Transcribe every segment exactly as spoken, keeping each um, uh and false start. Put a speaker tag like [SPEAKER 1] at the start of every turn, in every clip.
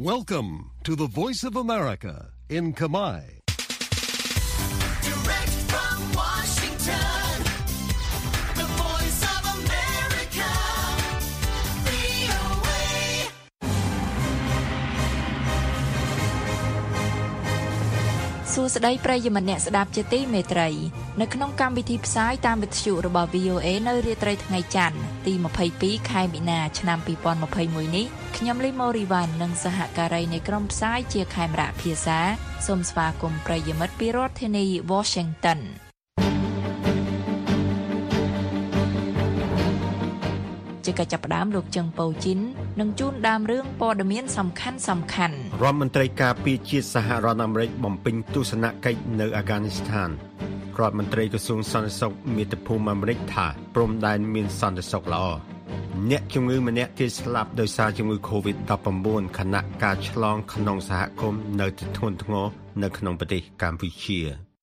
[SPEAKER 1] Welcome to the Voice of America in Khmer.
[SPEAKER 2] Direct from Washington, the Voice of America, វី អូ เอ សួស្តីប្រិយមិត្តអ្នកស្ដាប់ជាទីមេត្រីនៅក្នុងកម្មវិធីផ្សាយតាមវិទ្យុរបស់ វី អូ เอ នៅរាត្រីថ្ងៃច័ន្ទទី ម្ភៃពីរ ខែមីនា ឆ្នាំ ពីរពាន់ម្ភៃមួយ នេះខ្ញុំលីម៉ូរីវ៉ាន់និងសហការីនៃក្រុមផ្សាយជាខេមរៈភាសាសូមស្វាគមន៍ប្រិយមិត្តពីរដ្ឋធានី Washington ជាកិច្ចចាប់ផ្ដើមលោកជឹងប៉ូជីននឹងជួនដើមរឿងព័ត៌មានសំខាន់សំខាន់
[SPEAKER 3] រដ្ឋមន្ត្រីការពារជាតិសហរដ្ឋអាមេរិកបំពេញទស្សនកិច្ចនៅអាហ្គានីស្ថានរដ្ឋមន្ត្រីក្រសួងសន្តិសុខមាតុភូមិអាមេរិកថាព្រំដែនមានសន្តិសុខល្អអ្នកជំងឺម្នាក់ទៀតស្លាប់ដោយសារជំងឺ កូវីដ ដប់ប្រាំបួន ខណៈការឆ្លងក្នុងសហគមន៍នៅតែធ្ងន់ធ្ងរនៅក្នុងប្រទេសកម្ពុជា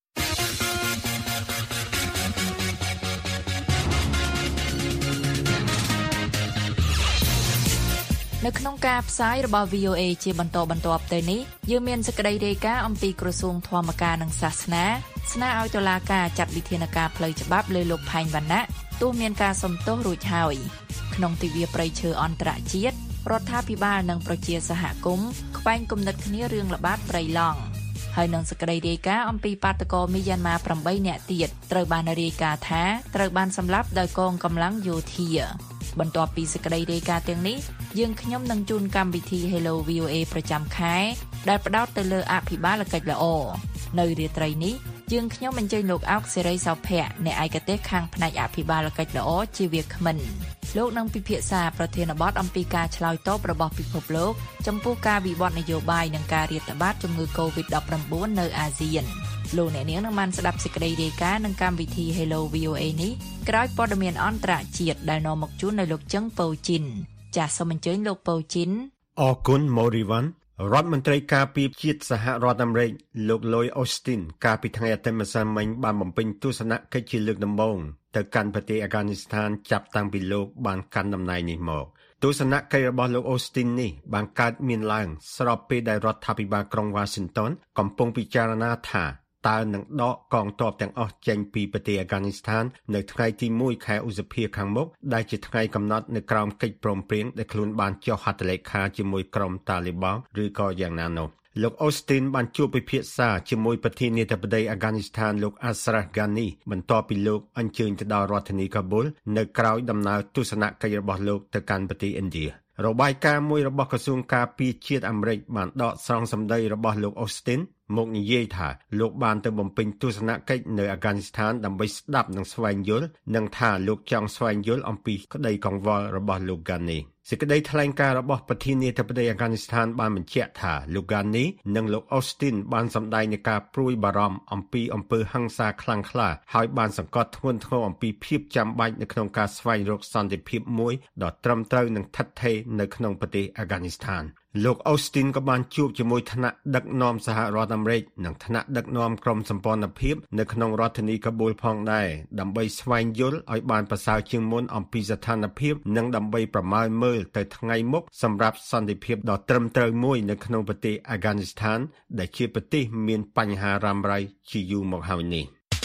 [SPEAKER 2] នៅក្នុងការផ្សាយរបស់ វី អូ เอ ជាបន្តបន្ទាប់ទៅនេះយើងមានសេចក្តីរាយការណ៍អំពីក្រសួងធម្មការនិងសាសនាស្នើឲ្យតុលាការចាត់វិធានការផ្លូវច្បាប់លើលោកផែងវណ្ណៈទោះមានការសំទោសរួចហើយក្នុងទិវាព្រៃឈើអន្តរជាតិរដ្ឋាភិបាលនិងប្រជាសហគមន៍ខ្វែងគំនិតគ្នារឿងល្បាតព្រៃឡង់ហើយនឹងសេចក្តីរាយការណ៍អំពីបាតកោមីយ៉ាន់ម៉ាប្រាំបីនាក់ទៀតត្រូវបានរាយការណ៍ថាត្រូវបានសម្លាប់ដោយកងកម្លាំងយោធាបន្ទាប់ពីសេចក្តីរាយការណ៍ទាំងនេះយើងខ្ញុំនឹងជូនកម្មវិធី Hello វី អូ เอ ប្រចាំខែដែលផ្ដោតទៅលើអភិបាលកិច្ចល្អនៅរាត្រីនេះយើងខ្ញុំអញ្ជើញលោកអោកសេរីសោភ័ក្រអ្នកឯកទេសខាងផ្នែកអភិបាលកិច្ចល្អជាវាគ្មិនលោកនឹងពិភាក្សាប្រធានបទអំពីការឆ្លើយតបរបស់ពិភពលោកចំពោះការវិវត្តនយោបាយនិងការរាតត្បាតជំងឺ កូវីដ ដប់ប្រាំបួន នៅអាស៊ានលោកអ្នកនាងនឹងបានស្ដាប់សេចក្តីរាយការណ៍នឹងកម្មវិធី Hello វី អូ เอ នេះក្រោយព័ត៌មានអន្តរជាតិដែលនាំមកជូននៅលោកជឹងប៉ូជីនចាសសូមអញ្ជើញលោកប៉ូជីន
[SPEAKER 3] អរគុណម៉ូរីវ៉ាន់រដ្ឋមន្ត្រីការពារជាតិសហរដ្ឋអាមេរិកលោក Lloyd Austin កាលពីថ្ងៃអាទិត្យម្សិលមិញបានបំពេញទស្សនកិច្ចជាលើកដំបូងទៅកាន់ប្រទេសអាហ្គានីស្ថានចាប់តាំងពីលោកបានកាន់តំណែងនេះមកទស្សនកិច្ចរបស់លោក Austin នេះបានកើតមានឡើងស្របពេលដែលរដ្ឋាភិបាលក្រុង Washington កំពុងពិចារណាថាតើនឹងដកកងទ័ពទាំងអស់ចេញពីប្រទេសអាហ្គានីស្ថាននៅថ្ងៃទីមួយខែឧសភាខាងមុខដែលជាថ្ងៃកំណត់នៅក្រោមកិច្ចព្រមព្រៀងដែលខ្លួនបានចុះហត្ថលេខាជាមួយក្រុមតាលីបង់ឬក៏យ៉ាងណានោះលោក Austin បានជួបពិភាក្សាជាមួយប្រធានាធិបតីអាហ្គានីស្ថានលោក Ashraf Ghani បន្ទាប់ពីលោកអញ្ជើញទៅដល់រដ្ឋធានីកាប៊ុលនៅក្រៅដំណើរទស្សនកិច្ចរបស់លោកទៅកាន់ប្រទេសឥណ្ឌារបាយការណ៍មួយរបស់ក្រសួងការពារជាតិអាមេរិកបានដកស្រង់សម្ដីរបស់លោក Austin មកនិយាយថាលោកបានទៅបំពេញទស្សនកិច្ចនៅអាហ្គានីស្ថានដើម្បីស្ដាប់និងស្វែងយល់និងថាលោកចង់ស្វែងយល់អំពីក្តីកង្វល់របស់លោក Ghani សេចក្តីថ្លែងការណ៍របស់ប្រធានាធិបតីអាហ្គានីស្ថានបានបញ្ជាក់ថាលោក Ghani និងលោក Austin បានសម្ដែងនូវការព្រួយបារម្ភអំពីអំពើហិង្សាខ្លាំងក្លាហើយបានសង្កត់ធ្ងន់ធ្ងរអំពីភាពចាំបាច់នៅក្នុងការស្វែងរកសន្តិភាពមួយដ៏ត្រឹមត្រូវនិងឋិតថេរនៅក្នុងប្រទេសអាហ្គានីស្ថានលោក Austin ក៏បានជួបជាមួយថ្នាក់ដឹកនាំសហរដ្ឋអាមេរិកនិងថ្នាក់ដឹកនាំក្រុមសម្ព័ន្ធភាពនៅក្នុងរដ្ឋធានីកាប៊ុលផងដែរដើម្បីស្វែងយល់ឲ្យបានប្រសើរជាងមុនអំពីស្ថានភាពនិងដើម្បីប្រមើលមើលទៅថ្ងៃមុខសម្រាប់សន្តិភាពដ៏ត្រឹមត្រូវមួយនៅក្នុងប្រទេសអាហ្គានីស្ថានដែលជាប្រទេសមានបញ្ហារ៉ាំរ៉ៃជាយូរមកហើយនេះ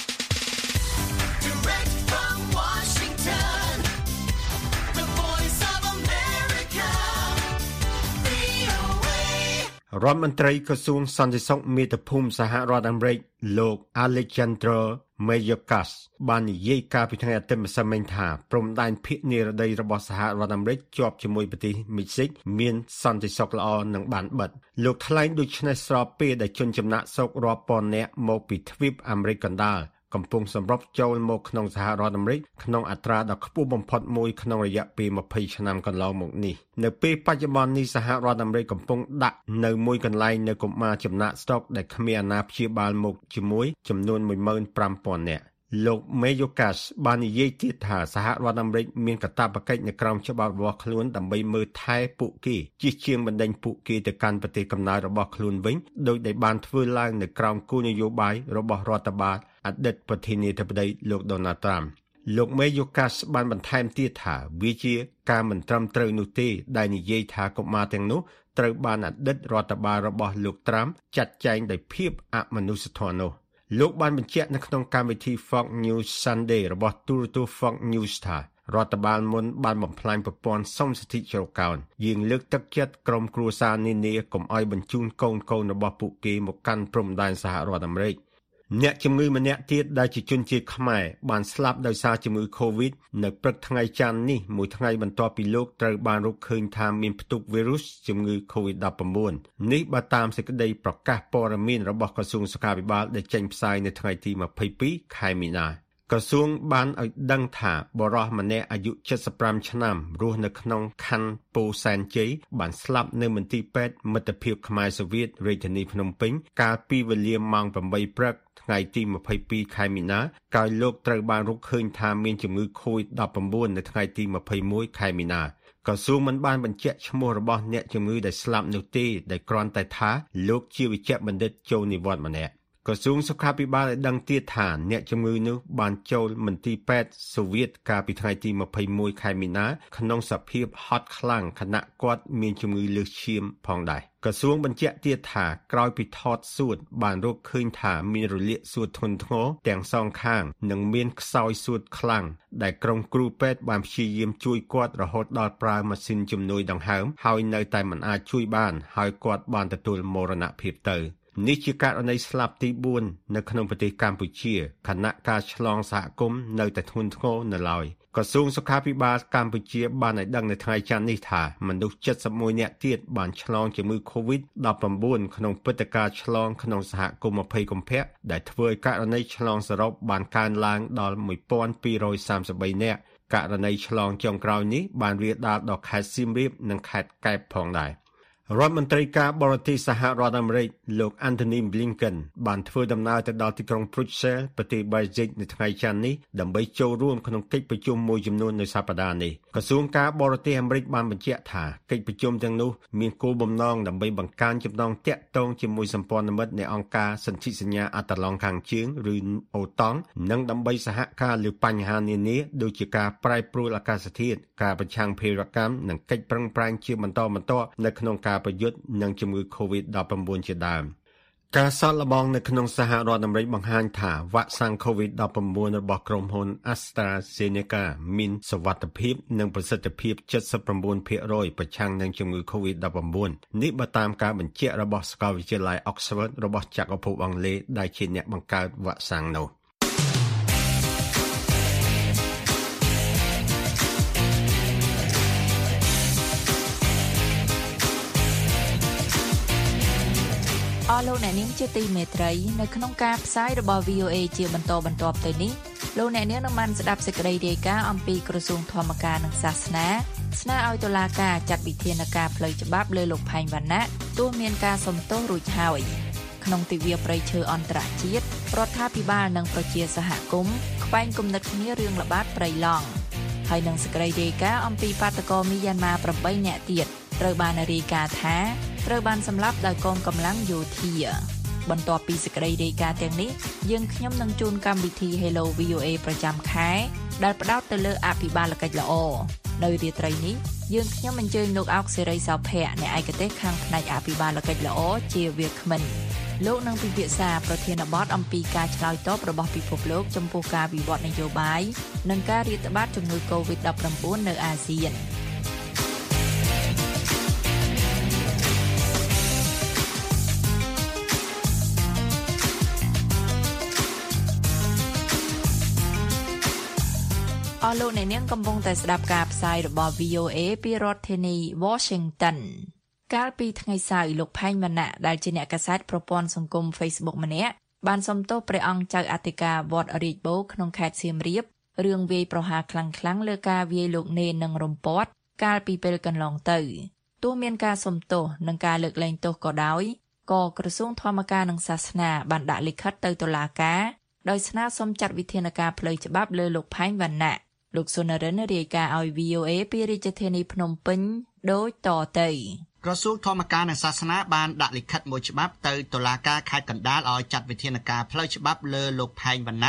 [SPEAKER 3] រដ្ឋមន្ត្រីក្រសួងសន្តិសុខមាតុភូមិសហរដ្ឋអាមេរិកលោក Alejandro Mayorkas បាននិយាយកាលពីថ្ងៃអាទិត្យម្សិលមិញថាព្រំដែនភាគនិរតីរបស់សហរដ្ឋអាមេរិកជាប់ជាមួយប្រទេសមិចស៊ិកមានសន្តិសុខល្អនិងបានបិទលោកថ្លែងដូចនេះស្របពេលដែលជនចំណាក់ស្រុករាប់ពាន់នាក់មកពីទ្វីបអាមេរិកកណ្ដាលកំពុងសម្រុកចូលមកក្នុងសហរដ្ឋអាមេរិកក្នុងអត្រាដ៏ខ្ពស់បំផុតមួយក្នុងរយៈពេលម្ភៃឆ្នាំកន្លងមកនេះនៅពេលបច្ចុប្បន្ននេះសហរដ្ឋអាមេរិកកំពុងដាក់នៅមួយកន្លែងនៅកុមារចំណាក់ស្រុកដែលគ្មានអាណាព្យាបាលមកជាមួយចំនួនមួយម៉ឺនប្រាំពាន់នាក់លោក Mayorkas បាននិយាយទៀតថាសហរដ្ឋអាមេរិកមានកាតព្វកិច្ចនៅក្រោមច្បាប់របស់ខ្លួនដើម្បីមើលថែពួកគេជិះជាងបណ្ដេញពួកគេទៅកាន់ប្រទេសកំណើតរបស់ខ្លួនវិញដោយដែលបានធ្វើឡើងនៅក្រោមគោលនយោបាយរបស់រដ្ឋបាលអតីតប្រធានាធិបតីលោក Donald Trump លោកមេយូកាសបានបន្ថែមទៀតថាវាជាការមិនត្រឹមត្រូវនោះទេដែលនិយាយថាកុមារទាំងនោះត្រូវបានអតីតរដ្ឋបាលរបស់លោកត្រាំចាត់ចែងដោយភាពអមនុស្សធម៌នោះលោកបានបញ្ជាក់នៅក្នុងកម្មវិធី Fox News Sunday របស់ទូរទស្សន៍ Fox News ថារដ្ឋបាលមុនបានបំផ្លាញប្រព័ន្ធសុំសិទ្ធិជ្រកកោនយើងលើកទឹកចិត្តក្រុមគ្រួសារនានាកុំឲ្យបញ្ជូនកូនកូនរបស់ពួកគេមកកាន់ព្រំដែនសហរដ្ឋអាមេរិកអ្នកជំងឺម្នាក់ទៀតដែលជាជនជាតិខ្មែរបានស្លាប់ដោយសារជំងឺ Covid នៅព្រឹកថ្ងៃច័ន្ទនេះមួយថ្ងៃបន្ទាប់ពីលោកត្រូវបានរកឃើញថាមានផ្ទុកវីរុសជំងឺ Covid ដប់ប្រាំបួន នេះបើតាមសេចក្តីប្រកាសព័ត៌មានរបស់ក្រសួងសុខាភិបាលដែលចេញផ្សាយនៅថ្ងៃទីម្ភៃពីរខែមីនាក្រសួងបានឲ្យដឹងថាបុរសម្នាក់អាយុเจ็ดสิบห้าឆ្នាំរស់នៅក្នុងខណ្ឌពោធិ៍សែនជ័យបានស្លាប់នៅមន្ទីរពេទ្យមិត្តភាពខ្មែរសូវៀតរាជធានីភ្នំពេញកាលពីវេលាម៉ោងប្រាំបីព្រឹកថ្ងៃទីម្ភៃពីរខែមីនាក្រោយលោកត្រូវបានរកឃើញថាមានជំងឺ Covid ដប់ប្រាំបួន នៅថ្ងៃទីម្ភៃមួយខែមីនាក្រសួងមិនបានបញ្ជាក់ឈ្មោះរបស់អ្នកជំងឺដែលស្លាប់នោះទេដែលគ្រាន់តែថាលោកជាវេជ្ជបណ្ឌិតចូលនិវត្តន៍ម្នាក់ក្រសួងសុខាភិបាលបានដឹងទៀតថាអ្នកជំងឺនោះបានចូលមន្ទីរពេទ្យសូវៀតកាលពីថ្ងៃទីម្ភៃមួយខែមីនាក្នុងសភាពហត់ខ្លាំងខណៈគាត់មានជំងឺលើសឈាមផងដែរក្រសួងបញ្ជាក់ទៀតថាក្រោយពីថតសួតបានរកឃើញថាមានរលាកសួតធ្ងន់ធ្ងរទាំងសងខាងនិងមានខ្សោយសួតខ្លាំងដែលក្រុមគ្រូពេទ្យបានព្យាយាមជួយគាត់រហូតដល់ប្រើម៉ាស៊ីនជំនួយដង្ហើមហើយនៅតែមិនអាចជួយបានហើយគាត់បានទទួលមរណភាពទៅនេះជាករណីស្លាប់ទីបួននៅក្នុងប្រទេសកម្ពុជាខណៈការឆ្លងសហគមន៍នៅតែធ្ងន់ធ្ងរនៅឡើយក្រសួងសុខាភិបាលកម្ពុជាបានឲ្យដឹងនៅថ្ងៃច័ន្ទនេះថាមនុស្សเจ็ดสิบเอ็ดនាក់ទៀតបានឆ្លងជំងឺ Covid ដប់ប្រាំបួន ក្នុងព្រឹត្តិការណ៍ឆ្លងក្នុងសហគមន៍ยี่สิบកុម្ភៈដែលធ្វើឲ្យករណីឆ្លងសរុបបានកើនឡើងដល់một nghìn hai trămสามสิบสามនាក់ករណីឆ្លងចុងក្រោយនេះបានរាលដាលដល់ខេត្តសៀមរាបនិងខេត្តកែបផងដែររដ្ឋមន្ត្រីការបរទេសសហរដ្ឋអាមេរិកលោក Antony Blinken បានធ្វើដំណើរទៅដល់ទីក្រុង Brussels ប្រទេស Belgium នៅថ្ងៃច័ន្ទនេះដើម្បីចូលរួមក្នុងកិច្ចប្រជុំមួយចំនួននៅសប្តាហ៍នេះក្រសួងការបរទេសអាមេរិកបានបញ្ជាក់ថាកិច្ចប្រជុំទាំងនោះមានគោលបំណងដើម្បីបង្កើនចំណងទាក់ទងជាមួយសម្ព័ន្ធមិត្តនៃអង្គការសន្ធិសញ្ញាអាត្លង់ខាងជើងឬ អូ តង់ និងដើម្បីសហការលើបញ្ហានានាដូចជាការប្រែប្រួលអាកាសធាតុការប្រឆាំងភេរវកម្មនិងកិច្ចប្រឹងប្រែងជាបន្តបន្ទាប់នៅក្នុងការប្រយុទ្ធនឹងជំងឺ Covid ដប់ប្រាំបួន ជាដើមការសាកល្បងនៅក្នុងសហរដ្ឋអាមេរិកបង្ហាញថាវ៉ាក់សាំង Covid ដប់ប្រាំបួន របស់ក្រុមហ៊ុន AstraZeneca មានសុវត្ថិភាពនិងប្រសិទ្ធភាព เจ็ดสิบเก้าភាគរយ ប្រឆាំងនឹងជំងឺ Covid ដប់ប្រាំបួន នេះបើតាមការបញ្ជាក់របស់សាកលវិទ្យាល័យ Oxford របស់ចក្រភពអង់គ្លេសដែលជាអ្នកបង្កើតវ៉ាក់សាំងនោះ
[SPEAKER 2] អស់លោកអ្នកនាងជាទីមេត្រីនៅក្នុងការផ្សាយរបស់ វី អូ អេ ជាបន្តបន្ទាប់ទៅនេះលោកអ្នកនាងនឹងបានស្ដាប់សេចក្តីរាយការណ៍អំពីក្រសួងធម្មការនិងសាសនាស្នើឲ្យតុលាការចាត់វិធានការផ្លូវច្បាប់លើលោកផែងវណ្ណៈទោះមានការសំទោសរួចហើយក្នុងទិវាព្រៃឈើអន្តរជាតិរដ្ឋាភិបាលនិងប្រជាសហគមន៍ខ្វែងគំនិតគ្នារឿងល្បាតព្រៃឡង់ហើយនឹងសេចក្តីរាយការណ៍អំពីបាតកោមីយ៉ាន់ម៉ាប្រាំបីនាក់ទៀតត្រូវបានរាយការណ៍ថាត្រូវបានសម្លាប់ដោយកងកម្លាំងយោធាបន្ទាប់ពីសេចក្តីរាយការណ៍ទាំងនេះយើងខ្ញុំនឹងជូនកម្មវិធី Hello វី អូ អេ ប្រចាំខែដែលផ្ដោតទៅលើអភិបាលកិច្ចល្អនៅរាត្រីនេះយើងខ្ញុំអញ្ជើញលោកអោកសេរីសោភ័ក្រអ្នកឯកទេសខាងផ្នែកអភិបាលកិច្ចល្អជាវាគ្មិនលោកនឹងពិភាក្សាប្រធានបទអំពីការឆ្លើយតបរបស់ពិភពលោកចំពោះការវិវត្តនយោបាយនិងការរាតត្បាតជំងឺ Covid ដប់ប្រាំបួន នៅអាស៊ានអស់លោកអ្នកនាងកំពុងតែស្ដាប់ការផ្សាយរបស់ វី អូ អេ ពីរដ្ឋធានី Washington កាលពីថ្ងៃសៅរ៍លោកផែងវណ្ណៈដែលជាអ្នកកាសែតប្រព័ន្ធសង្គម Facebook ម្នាក់បានសុំទោសព្រះអង្គចៅអធិការវត្តរាជបូរក្នុងខេត្តសៀមរាបរឿងវាយប្រហារខ្លាំងៗលើការវាយលោកនេននិងរំពាត់កាលពីពេលកន្លងទៅទោះមានការសុំទោសនិងការលើកលែងទោសក៏ដោយក៏ក្រសួងធម្មការនិងសាសនាបានដាក់លិខិតទៅតុលាការដោយស្នើសុំចាត់វិធានការផ្លូវច្បាប់លើលោកផែងវណ្ណៈលោកសុនរិនរាយការណ៍ឲ្យ វី អូ អេ ពីរាជធានីភ្នំពេញដូចតទៅ
[SPEAKER 4] ក្រសួងធម្មការនិងសាសនាបានដាក់លិខិតមួយច្បាប់ទៅតុលាការខេត្តកណ្ដាលឲ្យចាត់វិធានការផ្លូវច្បាប់លើលោកផែងវណ្ណៈ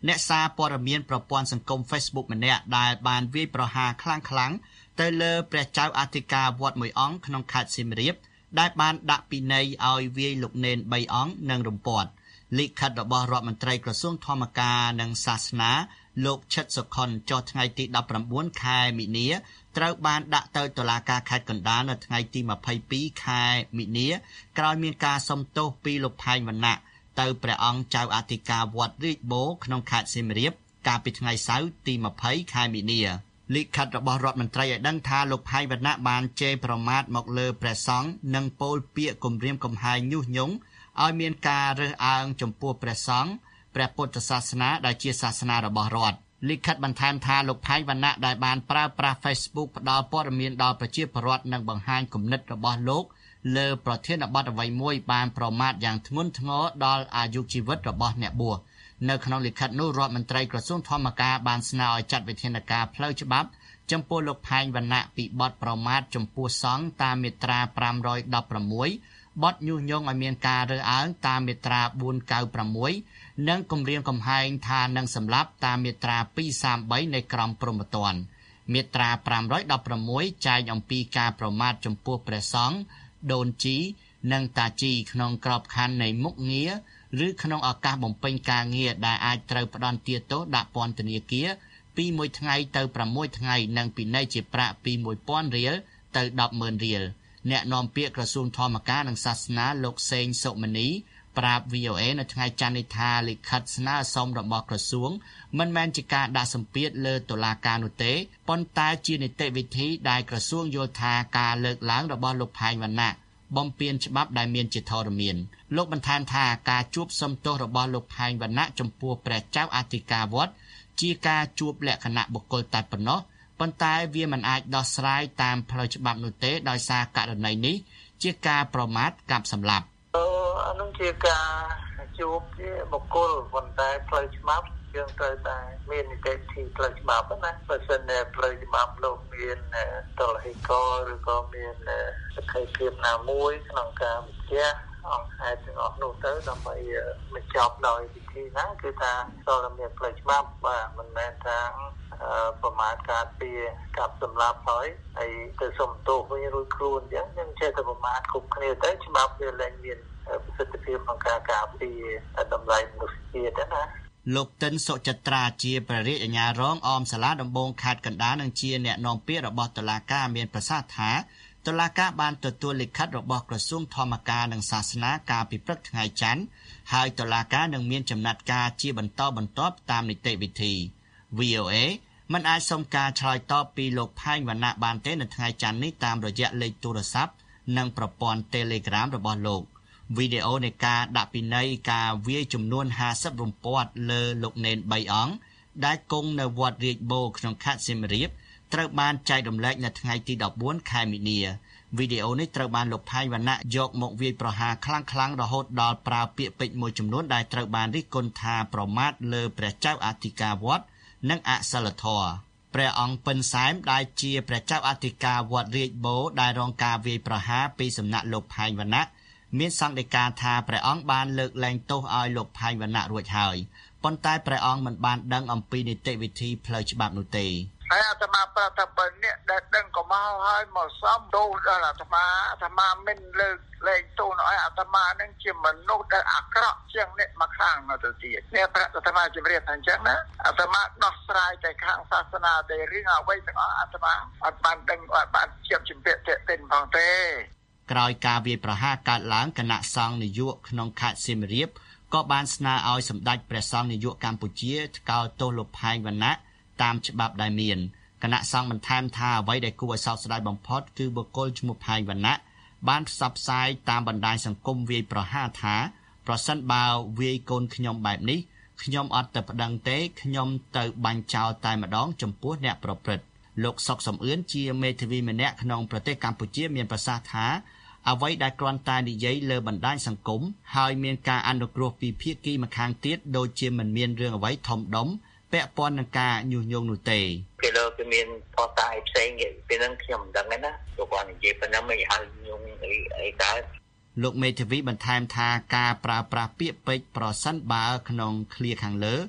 [SPEAKER 4] អ្នកសារព័ត៌មានប្រព័ន្ធសង្គម Facebook ម្នាក់ដែលបានវាយប្រហារខ្លាំងៗទៅលើព្រះចៅអធិការវត្តមួយអង្គក្នុងខេត្តសៀមរាបដែលបានដាក់ពិន័យឲ្យវាយលោកនេនបីអង្គនិងរំពាត់លិខិតរបស់រដ្ឋមន្ត្រីក្រសួងធម្មការនិងសាសនាលោកឈិតសុខុនចុះថ្ងៃទីដប់ប្រាំបួនខែមីនាត្រូវបានដាក់ទៅតុលាការខេត្តកណ្ដាលនៅថ្ងៃទីម្ភៃពីរខែមីនាក្រោយមានការសុំទោសពីលោកផែងវណ្ណៈទៅព្រះអង្គចៅអធិការវត្តរាជបូរក្នុងខេត្តសៀមរាបកាលពីថ្ងៃសៅរ៍ទីម្ភៃខែមីនាលិខិតរបស់រដ្ឋមន្ត្រីឲ្យដឹងថាលោកផែងវណ្ណៈបានជេរប្រមាថមកលើព្រះសង្ឃនិងពោលពាក្យគំរាមកំហែងញុះញង់ឲ្យមានការរើសអើងចំពោះព្រះសង្ឃព្រះពុទ្ធសាសនាដែលជាសាសនារបស់រដ្ឋលិខិតបន្ថែមថាលោកផែងវណ្ណៈដែលបានប្រើប្រាស់ Facebook ផ្ដល់ព័ត៌មានដល់ប្រជាពលរដ្ឋនិងបង្ហាញគំនិតរបស់លោកលើប្រធានបទអ្វីមួយបានប្រមាថយ៉ាងធ្ងន់ធ្ងរដល់អាយុជីវិតរបស់អ្នកបួសនៅក្នុងលិខិតនោះរដ្ឋមន្ត្រីក្រសួងធម្មការបានស្នើឲ្យចាត់វិធានការផ្លូវច្បាប់ចំពោះលោកផែងវណ្ណៈពីបទប្រមាថចំពោះសង្ឃតាមមាត្រាប្រាំរយដប់ប្រាំមួយបទញុះញង់ឲ្យមានការរើសអើងតាមមាត្រាបួនកៅប្រាំមួយនិងគំរាមកំហែងថានឹងសម្លាប់តាមមាត្រាពីរសាមបីនៃក្រមព្រហ្មទណ្ឌមាត្រាប្រាំរយដប់ប្រាំមួយចែងអំពីការប្រមាថចំពោះព្រះសង្ឃដូនជីនិងតាជីក្នុងក្របខ័ណ្ឌនៃមុខងារឬក្នុងឱកាសបំពេញការងារដែលអាចត្រូវផ្ដន្ទាទោសដាក់ពន្ធនាគារពីមួយថ្ងៃទៅប្រាំមួយថ្ងៃនិងពិន័យជាប្រាក់ពីមួយពាន់រៀលទៅដប់ម៉ឺនរៀលអ្នកនាំពាក្យក្រសួងធម្មការនិងសាសនាលោកសេងសុមនីប្រាប់ វី អូ អេ នៅថ្ងៃច័ន្ទនេះថាលិខិតស្នើសុំរបស់ក្រសួងមិនមែនជាការដាក់សម្ពាធលើតុលាការនោះទេប៉ុន្តែជានីតិវិធីដែលក្រសួងយល់ថាការលើកឡើងរបស់លោកផែងវណ្ណៈបំពានច្បាប់ដែលមានជាធរមានលោកបន្ថែមថាការជួបសុំទោសរបស់លោកផែងវណ្ណៈចំពោះព្រះចៅអធិការវត្តជាការជួបលក្ខណៈបុគ្គលតែប៉ុណ្ណោះប៉ុន្តែវាមិនអាចដោះស្រាយតាមផ្លូវច្បាប់នោះទេដោយសារករណីនេះជាការប្រមាថកាប់សម្លាប់
[SPEAKER 5] អានោះជាការជួបជាបុគ្គលប៉ុន្តែផ្លូវច្បាប់យើងត្រូវតែមាននីតិវិធីផ្លូវច្បាប់ណាបើសិនតែផ្លូវច្បាប់លោកមានតុលាការឬក៏មានសក្ខីភាពណាមួយក្នុងការវិចារអង្គហេតុទាំងអស់នោះទៅដើម្បីបញ្ចប់ដោយវិធីណាគឺថាត្រូវតែមានផ្លូវច្បាប់បាទមិនមែនថាប្រមាថការពារកាប់សម្លាប់ហើយហើយទៅសុំទោសវិញរួចខ្លួនអញ្ចឹងយើងចេះតែប្រមាថគ្រប់គ្នាទៅច្បាប់វាលែងមានប្រសិទ្ធភាពក្នុងការការពារតម្លៃមនុស្សជាតិណា
[SPEAKER 4] លោកតិនសុចិត្រាជាព្រះរាជអាជ្ញារងអមសាលាដំបងខេត្តកណ្ដាលនិងជាអ្នកនាំពាក្យរបស់តុលាការមានប្រសាសន៍ថាតុលាការបានទទួលលិខិតរបស់ក្រសួងធម្មការនិងសាសនាកាលពីព្រឹកថ្ងៃច័ន្ទហើយតុលាការនឹងមានចំណាត់ការជាបន្តបន្ទាប់តាមនីតិវិធី វី អូ អេ មិនអាចសុំការឆ្លើយតបពីលោកផែងវណ្ណៈបានទេនៅថ្ងៃច័ន្ទនេះតាមរយៈលេខទូរស័ព្ទនិងប្រព័ន្ធ Telegram របស់លោកវីដេអូនៃការដាក់ពិន័យការវាយចំនួនห้าสิบរំពាត់លើលោកនេនបីអង្គដែលគង់នៅវត្តរាជបូរក្នុងខេត្តសៀមរាបត្រូវបានចែករំលែកនៅថ្ងៃទីដប់បួនខែមីនាវីដេអូនេះត្រូវបានលោកផែងវណ្ណៈយកមកវាយប្រហារខ្លាំងៗរហូតដល់ប្រើពាក្យពេចន៍មួយចំនួនដែលត្រូវបានរិះគន់ថាប្រមាថលើព្រះចៅអធិការវត្តនិងអសិលធម៌ព្រះអង្គពិនសែមដែលជាព្រះចៅអធិការវត្តរាជបូរដែលរងការវាយប្រហារពីសំណាក់លោកផែងវណ្ណៈមានសង្កេតការណ៍ថាព្រះអង្គបានលើកលែងទោសឲ្យលោកផែងវណ្ណៈរួចហើយប៉ុន្តែព្រះអង្គមិនបានដឹងអំពីនីតិវិធីផ្លូវច្បាប់នោះទេ
[SPEAKER 5] ហើយអាត្មាប្រាប់ថាបើអ្នកដែលដឹងក៏មកហើយមកសំទោសដល់អាត្មាអាត្មាមិនលើកលែងទោសឲ្យអាត្មានឹងជាមនុស្សដែលអាក្រក់ជាងអ្នកមកខាងនោះទៅទៀតអ្នកប្រាក់អាត្មាជម្រាបថាអញ្ចឹងណាអាត្មាដោះស្រាយតែខាងសាសនាតែរឿងអ្វីទាំងអស់អាត្មាអត់បានដឹងអត់បានជាប់ជំពាក់តេតិនផងទេ
[SPEAKER 4] ក្រោយការវាយប្រហារកើតឡើងគណៈសង្ឃនាយកក្នុងខេត្តសៀមរាបក៏បានស្នើឲ្យសម្ដេចព្រះសង្ឃនាយកកម្ពុជាថ្កោលទោសលោកផែងវណ្ណៈតាមច្បាប់ដែលមានគណៈសង្ឃបន្ថែមថាអ្វីដែលគួរឲ្យសោកស្ដាយបំផុតគឺបុគ្គលឈ្មោះផែងវណ្ណៈបានផ្សព្វផ្សាយតាមបណ្ដាញសង្គមវាយប្រហារថាប្រសិនបើវាយកូនខ្ញុំបែបនេះខ្ញុំអត់ទៅប្តឹងទេខ្ញុំទៅបាញ់ចោលតែម្ដងចំពោះអ្នកប្រព្រឹត្តលោកសុកសំអឿនជាមេធាវីម្នាក់ក្នុងប្រទេសកម្ពុជាមានប្រសាសន៍ថាអ្វីដែលគ្រាន់តែនិយាយលើបណ្ដាញសង្គមហើយមានការអនុគ្រោះពីភាគីម្ខាងទៀតដូចជាមិនមានរឿងអ្វីធំដុំពាក់ព័ន្ធនឹងការញុះញង់នោះទេ
[SPEAKER 5] គេលើគេមានផតតែផ្សេងពេលហ្នឹងខ្ញុំមិនដឹងទេណាព្រោះគាត់និយាយប៉ុណ្ណឹងមិនឲ្យញុះអីអីកើត
[SPEAKER 4] លោកមេធាវីបន្ថែមថាការប្រើប្រាស់ពាក្យពេចន៍ប្រសិនបើក្នុងឃ្លាខាងលើ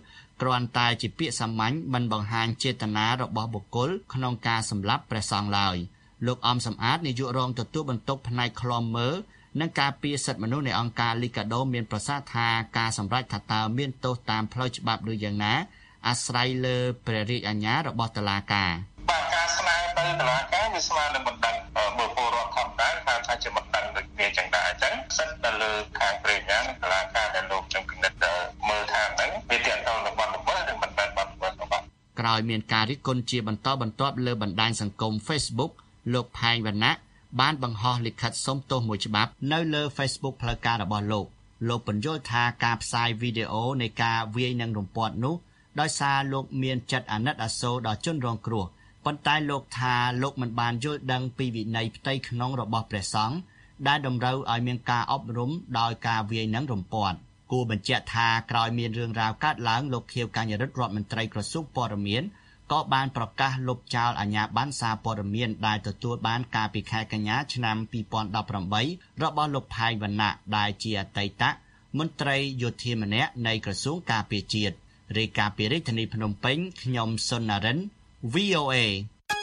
[SPEAKER 4] គ្រាន់តែជាពាក្យសាមញ្ញមិនបង្ហាញចេតនារបស់បុគ្គលក្នុងការសម្លាប់ព្រះសង្ឃឡើយលោកអំសំអាតនាយករងទទួលបន្ទុកផ្នែកឃ្លាំមើលនិងការពារសិទ្ធិមនុស្សនៃអង្គការ Liga do មានប្រសាសន៍ថាការសម្រេចថាតើមានទោសតាមផ្លូវច្បាប់ឬយ៉ាងណាអាស្រ័យលើព្រះរាជអាជ្ញារបស់តុលាការ
[SPEAKER 6] បាទការស្នើទៅតុលាការវាស្មើនឹងបណ្ដឹងបុគ្គលរដ្ឋធម្មតាថាថាជាបណ្ដឹងដូចគ្នាចឹងដែរអញ្ចឹងសិទ្ធិទៅលើខាងព្រះរាជអាជ្ញាតុលាការដែលលោកចង់ពិនិត្យមើលថាហ្នឹងវាទាក់ទងនឹងបទល្មើសឬមិនមែនបទល្មើសទេបាទ
[SPEAKER 4] ក្រោយមានការរិះគន់ជាបន្តបន្ទាប់លើបណ្ដាញសង្គម Facebook លោកផែងវណ្ណៈបានបង្ហោះលិខិតសុំទោសមួយច្បាប់នៅលើ Facebook ផ្លូវការរបស់លោកលោកបញ្យល់ថាការផ្សាយវីដេអូនៃការវាយនឹងរំពាត់នោះដោយសារលោកមានចិត្តអាណិតអាសូរដល់ជនរងគ្រោះប៉ុន្តែលោកថាលោកមិនបានយល់ដឹងពីវិន័យផ្ទៃក្នុងរបស់ព្រះសង្ឃដែលតម្រូវឲ្យមានការអប់រំដោយការវាយនឹងរំពាត់គួរបញ្ជាក់ថាក្រោយមានរឿងរ៉ាវកើតឡើងលោកខៀវកញ្ញរិទ្ធរដ្ឋមន្ត្រីក្រសួងព័ត៌មានក៏បានប្រកាសលុបចោលអាជ្ញាប័ណ្ណសារព័ត៌មានដែលទទួលបានកាលពីខែកញ្ញាឆ្នាំពីរពាន់ដប់ប្រាំបីរបស់លោកផែងវណ្ណៈដែលជាអតីតមន្ត្រីយោធាម្នាក់នៃក្រសួងការពារជាតិរាយការណ៍ពីរាជធានីភ្នំពេញខ្ញុំសុននរិន វី អូ เอ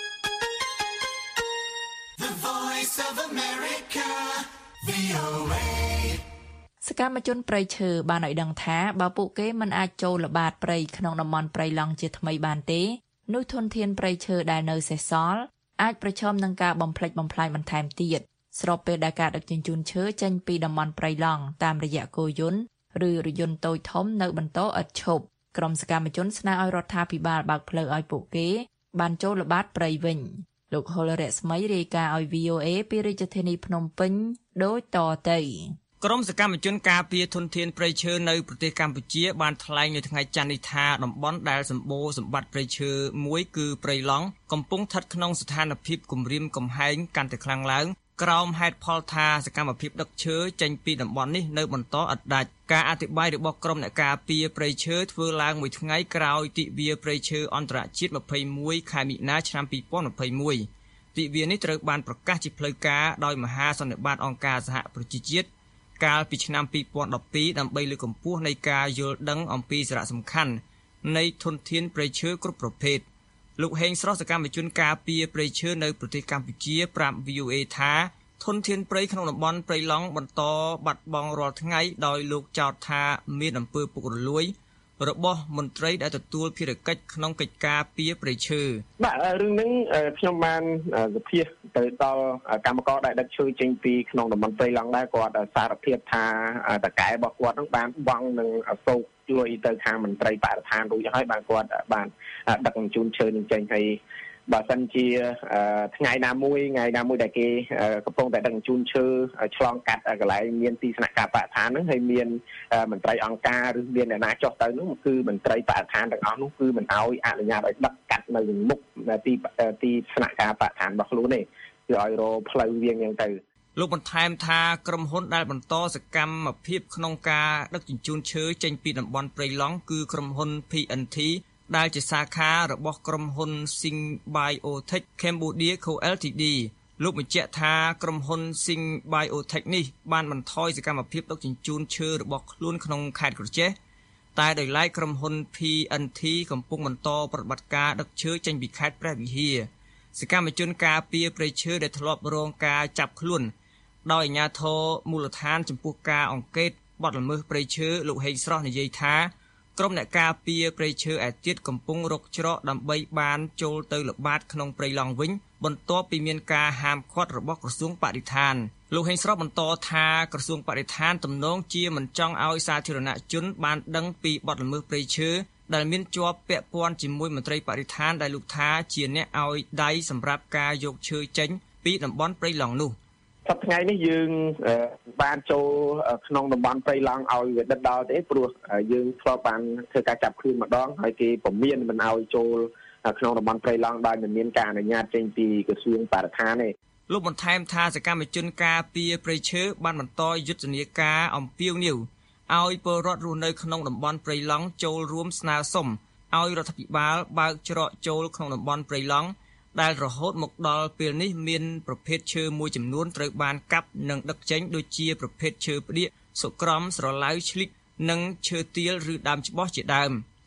[SPEAKER 7] The Voice of America វី អូ เอ
[SPEAKER 2] សកម្មជនព្រៃឈើបានឲ្យដឹងថាបើពួកគេមិនអាចចូលល្បាតព្រៃក្នុងតំបន់ព្រៃឡង់ជាថ្មីបានទេនោះធនធានព្រៃឈើដែលនៅសេសសល់អាចប្រឈមនឹងការបំផ្លិចបំផ្លាញបន្ថែមទៀតស្របពេលដែលការដឹកជញ្ជូនឈើចេញពីតំបន់ព្រៃឡង់តាមរយៈគោយន្តឬរថយន្តតូចធំនៅបន្តឥតឈប់ក្រុមសកម្មជនស្នើឲ្យរដ្ឋាភិបាលបើកផ្លូវឲ្យពួកគេបានចូលល្បាតព្រៃវិញលោកហុលរស្មីរាយការណ៍ឲ្យ វី អូ เอ ពីរាជធានីភ្នំពេញដូចតទៅ
[SPEAKER 8] ក្រុមសកម្មជនការពារធនធានព្រៃឈើនៅប្រទេសកម្ពុជាបានថ្លែងនៅថ្ងៃច័ន្ទនេះថាតំបន់ដែលសម្បូរសម្បត្តិព្រៃឈើមួយគឺព្រៃឡង់កំពុងស្ថិតក្នុងស្ថានភាពគំរាមកំហែងកាន់តែខ្លាំងឡើងក្រោមហេតុផលថាសកម្មភាពដឹកឈើចេញពីតំបន់នេះនៅបន្តឥតដាច់ការអធិប្បាយរបស់ក្រុមអ្នកការពារព្រៃឈើធ្វើឡើងមួយថ្ងៃក្រោយទិវាព្រៃឈើអន្តរជាតិម្ភៃមួយខែមិនិនាឆ្នាំពីរពាន់ម្ភៃមួយទិវានេះត្រូវបានប្រកាសជាផ្លូវការដោយមហាសន្និបាតអង្គការសហប្រជាជាតិកាលពីឆ្នាំពីរពាន់ដប់ពីរដើម្បីលើកកម្ពស់នៃការយល់ដឹងអំពីសារៈសំខាន់នៃធនធានព្រៃឈើគ្រប់ប្រភេទលោកហេងស្រស់សកម្មជនការពារព្រៃឈើនៅប្រទេសកម្ពុជាប្រាប់ វី អូ เอ ថាធនធានព្រៃក្នុងតំបន់ព្រៃឡង់បន្តបាត់បង់រាល់ថ្ងៃដោយលោកចោទថាមានអំពើពុករលួយរបស់មន្ត្រីដែលទទួលភារកិច្ចក្នុងកិច្ចការពារព្រៃឈើ
[SPEAKER 9] បាទរឿងហ្នឹងខ្ញុំបានវិភាគទៅដល់កម្មករដែលដឹកឈើចេញពីក្នុងតំបន់ព្រៃឡង់ដែរគាត់សារភាពថាតកែរបស់គាត់ហ្នឹងបានបង់នឹងអសោកលុយទៅខាងមន្ត្រីបរិស្ថានរួចហើយបានគាត់បានដឹកជញ្ជូនឈើនឹងចេញហើយបើសិនជាថ្ងៃណាមួយថ្ងៃណាមួយដែលគេកំពុងតែដឹកជញ្ជូនឈើឆ្លងកាត់កន្លែងមានទីស្នាក់ការបរិស្ថានហ្នឹងហើយមានមន្ត្រីអង្គការឬមានអ្នកណាចុះទៅនោះគឺមន្ត្រីបរិស្ថានទាំងអស់នោះគឺមិនអោយអនុញ្ញាតឲ្យដឹកកាត់នៅមុខទីទីស្នាក់ការបរិស្ថានរបស់ខ្លួនទេគឺឲ្យរកផ្លូវវាងយ៉ាងទៅ
[SPEAKER 8] លោកបន្ថែមថាក្រុមហ៊ុនដែលបន្តសកម្មភាពក្នុងការដឹកជញ្ជូនឈើចេញពីតំបន់ព្រៃឡង់គឺក្រុមហ៊ុន ភី អិន ធី ដែលជាសាខារបស់ក្រុមហ៊ុន Sing Biotech Cambodia Co Ltd លោកបញ្ជាក់ថាក្រុមហ៊ុន Sing Biotech នេះបានបន្ថយសកម្មភាពដឹកជញ្ជូនឈើរបស់ខ្លួនក្នុងខេត្តក្រចេះតែដោយឡែកក្រុមហ៊ុន ភី អិន ធី កំពុងបន្តប្រតិបត្តិការដឹកឈើចេញពីខេត្តព្រះវិហារសកម្មជនការពារព្រៃឈើដែលធ្លាប់រងការចាប់ខ្លួនដោយអាជ្ញាធរមូលដ្ឋានចំពោះការអង្កេតបទល្មើសព្រៃឈើលោកហេងស្រស់និយាយថាក្រុមអ្នកការពារព្រៃឈើឯទៀតកំពុងរកច្រកដើម្បីបានចូលទៅល្បាតក្នុងព្រៃឡង់វិញបន្ទាប់ពីមានការហាមឃាត់របស់ក្រសួងបរិស្ថានលោកហេងស្រស់បន្តថាក្រសួងបរិស្ថានទំនងជាមិនចង់ឲ្យសាធារណជនបានដឹងពីបទល្មើសព្រៃឈើដែលមានជាប់ពាក់ព័ន្ធជាមួយមន្ត្រីបរិស្ថានដែលលោកថាជាអ្នកឲ្យដៃសម្រាប់ការយកឈើចេញពីតំបន់ព្រៃឡង់នោះ
[SPEAKER 9] សប្តាហ៍ថ្ងៃនេះយើងបានចូលក្នុងតំបន់ព្រៃឡង់ឲ្យវាដិតដល់ទេព្រោះយើងធ្លាប់បានធ្វើការចាប់ខ្លួនម្ដងហើយគេពមៀនមិនឲ្យចូលក្នុងតំបន់ព្រៃឡង់ដោយមិនមានការអនុញ្ញាតចេញពីក្រសួងបរិស្ថានទេ
[SPEAKER 8] លោកបន្ថែមថាសកម្មជនការពារព្រៃឈើបានបន្តយុទ្ធនាការអំពាវនាវឲ្យពលរដ្ឋរស់នៅក្នុងតំបន់ព្រៃឡង់ចូលរួមស្នើសុំឲ្យរដ្ឋាភិបាលបើកច្រកចូលក្នុងតំបន់ព្រៃឡង់ដែលរហូតមកដល់ពេលនេះមានប្រភេទឈើមួយចំនួនត្រូវបានកាប់និងដឹកចេញដូចជាប្រភេទឈើផ្ដៀកសុក្រំស្រឡៅឆ្លិកនិងឈើទាលឬដើមច្បោះជាដើម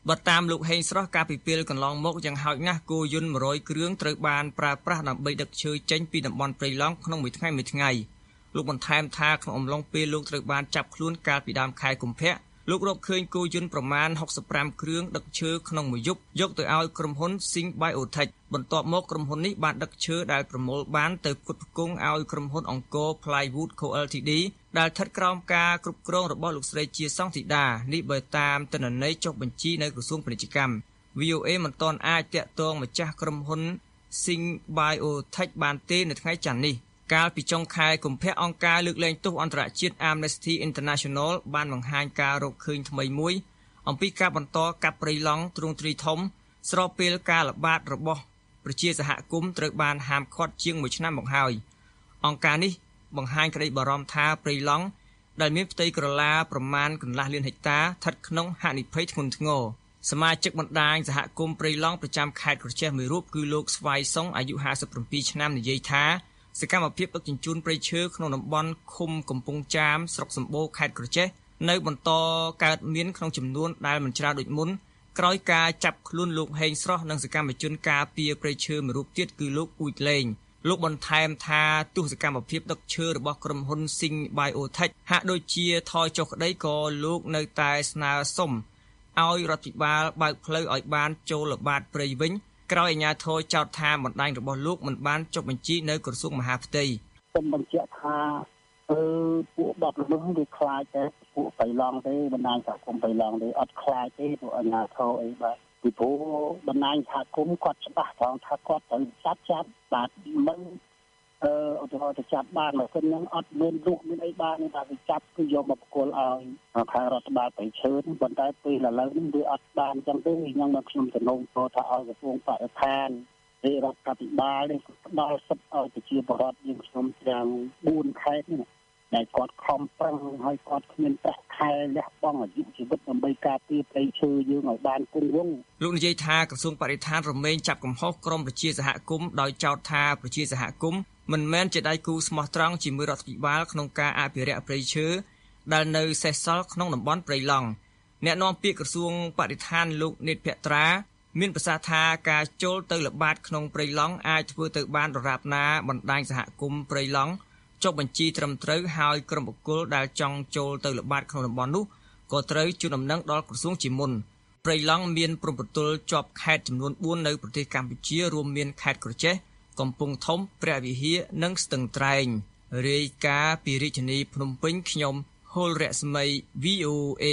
[SPEAKER 8] បើតាមលោកហេងស្រស់កាលពីពេលកន្លងមកយ៉ាងហោចណាស់គោយន្តមួយរយគ្រឿងត្រូវបានប្រើប្រាស់ដើម្បីដឹកឈើចេញពីតំបន់ព្រៃឡង់ក្នុងមួយថ្ងៃមួយថ្ងៃលោកបន្ថែមថាក្នុងអំឡុងពេលលោកត្រូវបានចាប់ខ្លួនកាលពីដើមខែកុម្ភៈលោករកឃើញគោយន្តប្រមាណហុកសិបប្រាំគ្រឿងដឹកឈើក្នុងមួយយប់យកទៅឲ្យក្រុមហ៊ុន Sing Biotech បន្ទាប់មកក្រុមហ៊ុននេះបានដឹកឈើដែលប្រមូលបានទៅផ្គត់ផ្គង់ឲ្យក្រុមហ៊ុនអង្គរ Plywood Co Ltd ដែលស្ថិតក្រោមការគ្រប់គ្រងរបស់លោកស្រីជាសង្ឃធីតានេះបើតាមទិន្នន័យចុះបញ្ជីនៅក្រសួងពាណិជ្ជកម្ម V O A មិនទាន់អាចតាក់ទងម្ចាស់ក្រុមហ៊ុន Sing Biotech បានទេនៅថ្ងៃច័ន្ទនេះកាលពីចុងខែកុម្ភៈអង្គការលើកលែងទោសអន្តរជាតិ Amnesty International បានបង្ហាញការរកឃើញថ្មីមួយអំពីការបន្តកាប់ព្រៃឡង់ទ្រង់ទ្រីធំស្របពេលការល្បាតរបស់ប្រជាសហគមន៍ត្រូវបានហាមឃាត់ជាងមួយឆ្នាំមកហើយអង្គការនេះបង្ហាញក្តីបារម្ភថាព្រៃឡង់ដែលមានផ្ទៃក្រឡាប្រមាណកន្លះលានហិកតាស្ថិតក្នុងហានិភ័យធ្ងន់ធ្ងរសមាជិកបណ្ដាញសហគមន៍ព្រៃឡង់ប្រចាំខេត្តក្រចេះមួយរូបគឺលោកស្វាយសុងអាយុห้าสิบเจ็ดឆ្នាំនិយាយថាសកម្មភាពដឹកជញ្ជូនព្រៃឈើក្នុងតំបន់ឃុំកំពង់ចាមស្រុកសម្បូរខេត្តក្រចេះនៅបន្តកើតមានក្នុងចំនួនដែលមិនច្រើនដូចមុនក្រោយការចាប់ខ្លួនលោកហេងស្រស់និងសកម្មជនការពារព្រៃឈើមួយរូបទៀតគឺលោកអ៊ូចលេងលោកបន្ថែមថាទស្សនកម្មភាពដឹកឈើរបស់ក្រុមហ៊ុន Sing Biotech ហាក់ដូចជាថយចុះក្តីក៏លោកនៅតែស្នើសុំឲ្យរដ្ឋាភិបាលបើកផ្លូវឲ្យបានចូលល្បាតព្រៃវិញក្រោយអាជ្ញាធរចោទថាបណ្ដាញរបស់លោកមិនបានចុះបញ្ជីនៅក្រសួងមហាផ្ទៃ
[SPEAKER 10] សូមបញ្ជាក់ថាអឺពួកបទល្មើសវាខ្លាចតែពួកបៃឡង់ទេបណ្ដាញសហគមន៍បៃឡង់ទេអត់ខ្លាចទេពួកអាជ្ញាធរអីបាទពីព្រោះបណ្ដាញសហគមន៍គាត់ច្បាស់ត្រង់ថាគាត់ត្រូវចាប់ចាប់បាទមិនអឺឧទាហរណ៍ទៅចាប់បានបើមិនហ្នឹងអត់មានលុះមានអីបានទេបាទទៅចាប់គឺយកមកបកគលឲ្យខាងរដ្ឋបាលប្រៃឈើប៉ុន្តែពេលឥឡូវនេះវាអត់បានអញ្ចឹងទេខ្ញុំមកខ្ញុំទំនងពោលថាឲ្យក្រសួងបរិស្ថានរាជរដ្ឋាភិបាលនេះផ្ដល់សិទ្ធិឲ្យប្រជាពលរដ្ឋយើងខ្ញុំទាំងបួនខេត្តនេះដែលគាត់ខំប្រឹងឲ្យគាត់គ្មានប្រាក់ខែលះបង់អាយុជីវិតដើម្បីការពារព្រៃឈើយើងឲ្យបានគង់វង្ស
[SPEAKER 8] លោកនិយាយថាក្រសួងបរិស្ថានរមែងចាប់កំហុសក្រមប្រជាសហគមន៍ដោយចោទថាប្រជាសហគមន៍មិនមែនជាដៃគូស្មោះត្រង់ជាមួយរដ្ឋាភិបាលក្នុងការអភិរក្សព្រៃឈើដែលនៅសេសសល់ក្នុងតំបន់ព្រៃឡង់អ្នកនាំពាក្យក្រសួងបរិស្ថានលោកនេតភត្រាមានប្រសាសន៍ថាការចូលទៅល្បាតក្នុងព្រៃឡង់អាចធ្វើទៅបានដរាបណាបណ្ដាញសហគមន៍ព្រៃឡង់ចុះបញ្ជីត្រឹមត្រូវហើយក្រុមបុគ្គលដែលចង់ចូលទៅល្បាតក្នុងតំបន់នោះក៏ត្រូវជូនដំណឹងដល់ក្រសួងជាមុនព្រៃឡង់មានព្រំប្រទល់ជាប់ខេត្តចំនួនបួននៅប្រទេសកម្ពុជារួមមានខេត្តក្រចេះកំពង់ធំព្រះវិហារនិងស្ទឹងត្រែងរាយការណ៍ពីរាជធានីភ្នំពេញខ្ញុំហុលរស្មី V O A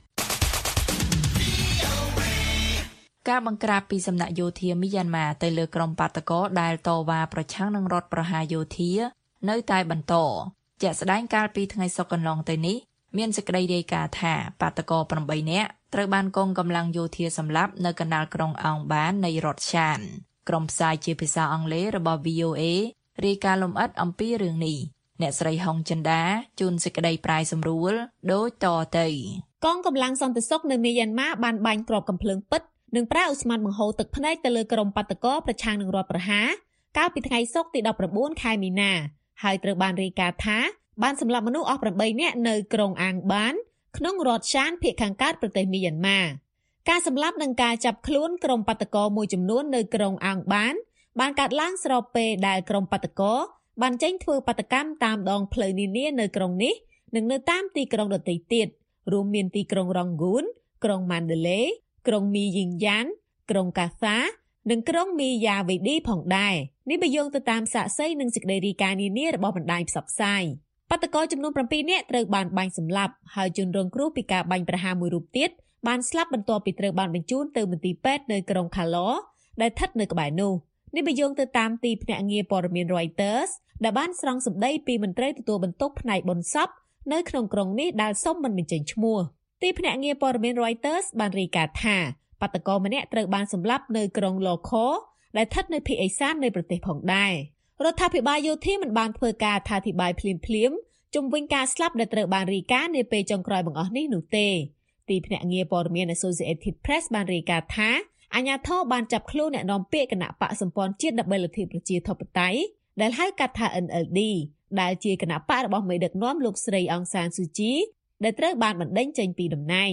[SPEAKER 2] ការបង្ក្រាបពីសំណាក់យោធាមីយ៉ាន់ម៉ាទៅលើក្រុមបាតកោដែលតវ៉ាប្រឆាំងនឹងរដ្ឋប្រហារយោធានៅតែបន្តជាក់ស្ដែងកាលពីថ្ងៃសុក្រកន្លងទៅនេះមានសេចក្តីរាយការណ៍ថាបាតកោប្រាំបីនាក់ត្រូវបានកងកម្លាំងយោធាសម្លាប់នៅកណ្ដាលក្រុងអោងបាននៃរដ្ឋឆានក្រុមផ្សាយជាភាសាអង់គ្លេសរបស់ V O A រាយការណ៍លម្អិតអំពីរឿងនេះអ្នកស្រីហុងចិន្តាជួនសេចក្តីប្រាយសម្រួលដូចតទៅ
[SPEAKER 11] កងកម្លាំងសន្តិសុខនៅមីយ៉ាន់ម៉ាបានបាញ់គ្រាប់កាំភ្លើងពិតនិងប្រើឧស្ម័នបង្ហូរទឹកភ្នែកទៅលើក្រុមបាតកោប្រឆាំងនឹងរដ្ឋប្រហារកាលពីថ្ងៃសុក្រទីដប់ប្រាំបួនខែមីនាហើយត្រូវបានរាយការណ៍ថាបានសម្លាប់មនុស្សអស់ប្រាំបីនាក់នៅក្រុងអាងបានក្នុងរដ្ឋឆានភាគខាងកើតប្រទេសមីយ៉ាន់ម៉ាការសម្លាប់និងការចាប់ខ្លួនក្រុមបាតកោមួយចំនួននៅក្រុងអាងបានបានកើតឡើងស្របពេលដែលក្រុមបាតកោបានចេញធ្វើបាតកម្មតាមដងផ្លូវនានានៅក្រុងនេះនិងនៅតាមទីក្រុងដទៃទៀតរួមមានទីក្រុងរ៉ុងហ្គូនក្រុងម៉ាន់ដេលេក្រុងមីយីងយ៉ានក្រុងកាសានិងក្រុងមីយ៉ាវេឌីផងដែរនេះបើយោងទៅតាមសាក្សីនិងសេចក្តីរាយការណ៍នានារបស់បណ្ដាញផ្សព្វផ្សាយបាតកោចំនួនប្រាំពីរនាក់ត្រូវបានបាញ់សម្លាប់ហើយជនរងគ្រោះពីការបាញ់ប្រហារមួយរូបទៀតបានស្លាប់បន្ទាប់ពីត្រូវបានបញ្ជូនទៅមន្ទីរពេទ្យនៅក្រុងខាឡូដែលស្ថិតនៅក្បែរនោះនេះបើយោងទៅតាមទីភ្នាក់ងារព័ត៌មាន Reuters ដែលបានស្រង់សម្ដីពីមន្ត្រីទទួលបន្ទុកផ្នែកបុណ្យសពនៅក្នុងក្រុងនេះដែលសុំមិនបញ្ចេញឈ្មោះទីភ្នាក់ងារព័ត៌មាន Reuters បានរាយការណ៍ថាបាតកោម្នាក់ត្រូវបានសម្លាប់នៅក្រុង Loco ដែលស្ថិតនៅភាគឦសាននៃប្រទេសផងដែររដ្ឋាភិបាលយោធាមិនបានធ្វើការអធិប្បាយភ្លាមៗជុំវិញការស្លាប់ដែលត្រូវបានរាយការណ៍នាពេលចុងក្រោយបង្អស់នេះនោះទេទីភ្នាក់ងារព័ត៌មាន Associated Press បានរាយការណ៍ថាអាជ្ញាធរបានចាប់ខ្លួនអ្នកនាំពាក្យគណៈបកសម្ព័ន្ធជាតិដើម្បីលទ្ធិប្រជាធិបតេយ្យដែលហៅកាត់ថា N L D ដែលជាគណៈបករបស់មេដឹកនាំលោកស្រីអង្សានស៊ូជីដែលត្រូវបានបណ្ដេញចេញពីតំណែង